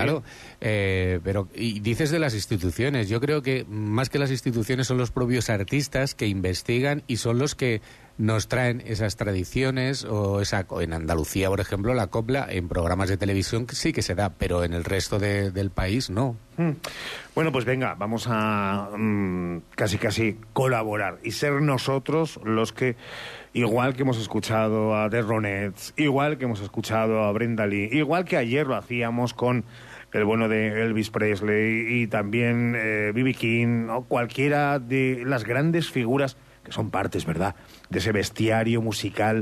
Eh, pero y dices de las instituciones. Yo creo que más que las instituciones son los propios artistas que investigan y son los que nos traen esas tradiciones o esa en Andalucía, por ejemplo, la copla en programas de televisión que sí que se da, pero en el resto de, del país no. Hmm. Bueno, pues venga, vamos a mm, casi casi colaborar y ser nosotros los que, igual que hemos escuchado a The Ronettes, igual que hemos escuchado a Brenda Lee, igual que ayer lo hacíamos con el bueno de Elvis Presley y también eh, B B King o cualquiera de las grandes figuras que son partes, ¿verdad?, de ese bestiario musical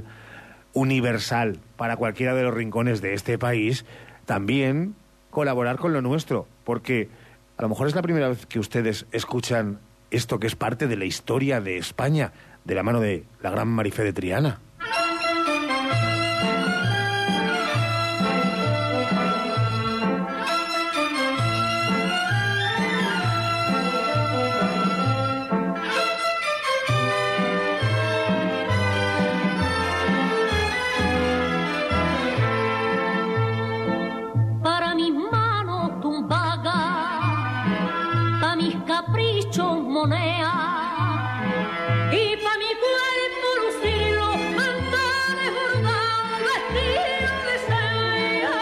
universal para cualquiera de los rincones de este país, también colaborar con lo nuestro, porque a lo mejor es la primera vez que ustedes escuchan esto que es parte de la historia de España, de la mano de la gran Marifé de Triana. Para mis manos tumbadas, pa' mis caprichos moneda, y pa' mi cuerpo lucirlo, mantones bordados, vestidos de seda.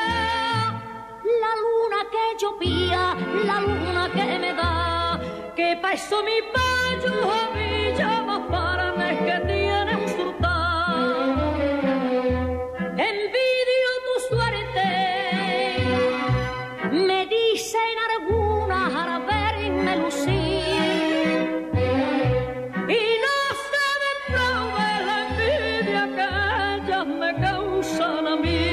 La luna que yo pía, la luna que me da, que pa' eso mi payo a mí llama para mes que tiene un sultán. Envidio tu suerte, me dicen algunas al verme lucir, y no saben probar la envidia que ellas me causan a mí.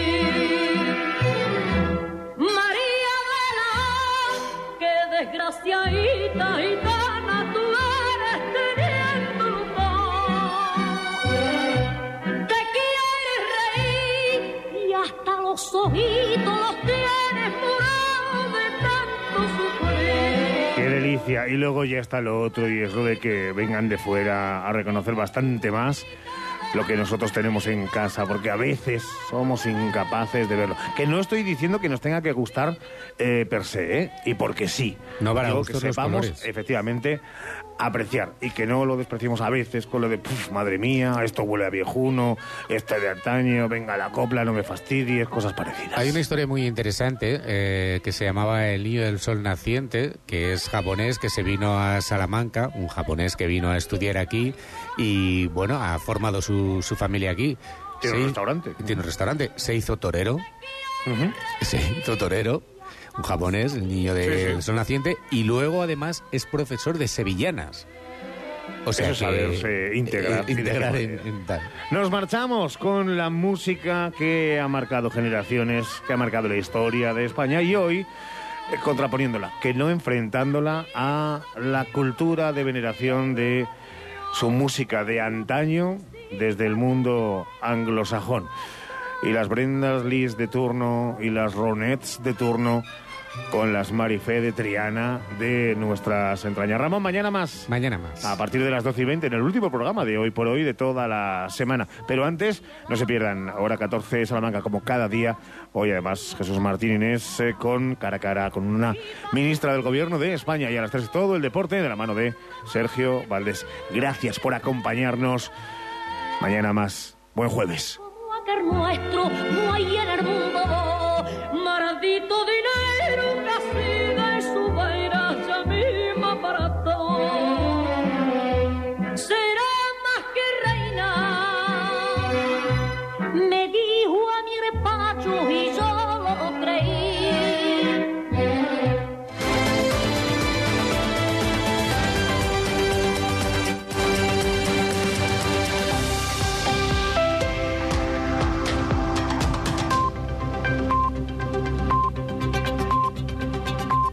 María Vela, qué desgraciadita gitana tú eres teniendo lujón. Te quieres reír y hasta los ojitos los tienes morados de tanto sufrir. Qué Galicia. Y luego ya está lo otro, y es lo de que vengan de fuera a reconocer bastante más lo que nosotros tenemos en casa, porque a veces somos incapaces de verlo. Que no estoy diciendo que nos tenga que gustar eh, per se, ¿eh? Y porque sí. No para Digo, gustos que los sepamos, colores. efectivamente, apreciar, y que no lo despreciemos a veces con lo de, puf, madre mía, esto huele a viejuno, esto es de antaño, venga la copla, no me fastidies, cosas parecidas. Hay una historia muy interesante eh, que se llamaba El niño del sol naciente, que es japonés, que se vino a Salamanca, un japonés que vino a estudiar aquí y, bueno, ha formado su, su familia aquí. Tiene Se- un restaurante. Tiene un restaurante. Se hizo torero. Ujú. Se hizo torero. Un japonés, el niño del Sí, sí. sol naciente. Y luego, además, es profesor de sevillanas. O sea, Eso es que, saberse integrar. eh, integrar Y de qué en, manera. en tal. Nos marchamos con la música que ha marcado generaciones, que ha marcado la historia de España, y hoy eh, contraponiéndola, que no enfrentándola a la cultura de veneración de su música de antaño desde el mundo anglosajón. Y las Brendas Lee de turno y las Ronettes de turno con las Marifé de Triana de nuestras entrañas. Ramón, mañana más. Mañana más. A partir de las doce y veinte, en el último programa de Hoy por Hoy de toda la semana. Pero antes, no se pierdan, hora catorce, Salamanca, como cada día. Hoy, además, Jesús Martín Inés eh, con cara a cara con una ministra del Gobierno de España. Y a las tres, todo el deporte de la mano de Sergio Valdés. Gracias por acompañarnos. Mañana más. Buen jueves. Nuestro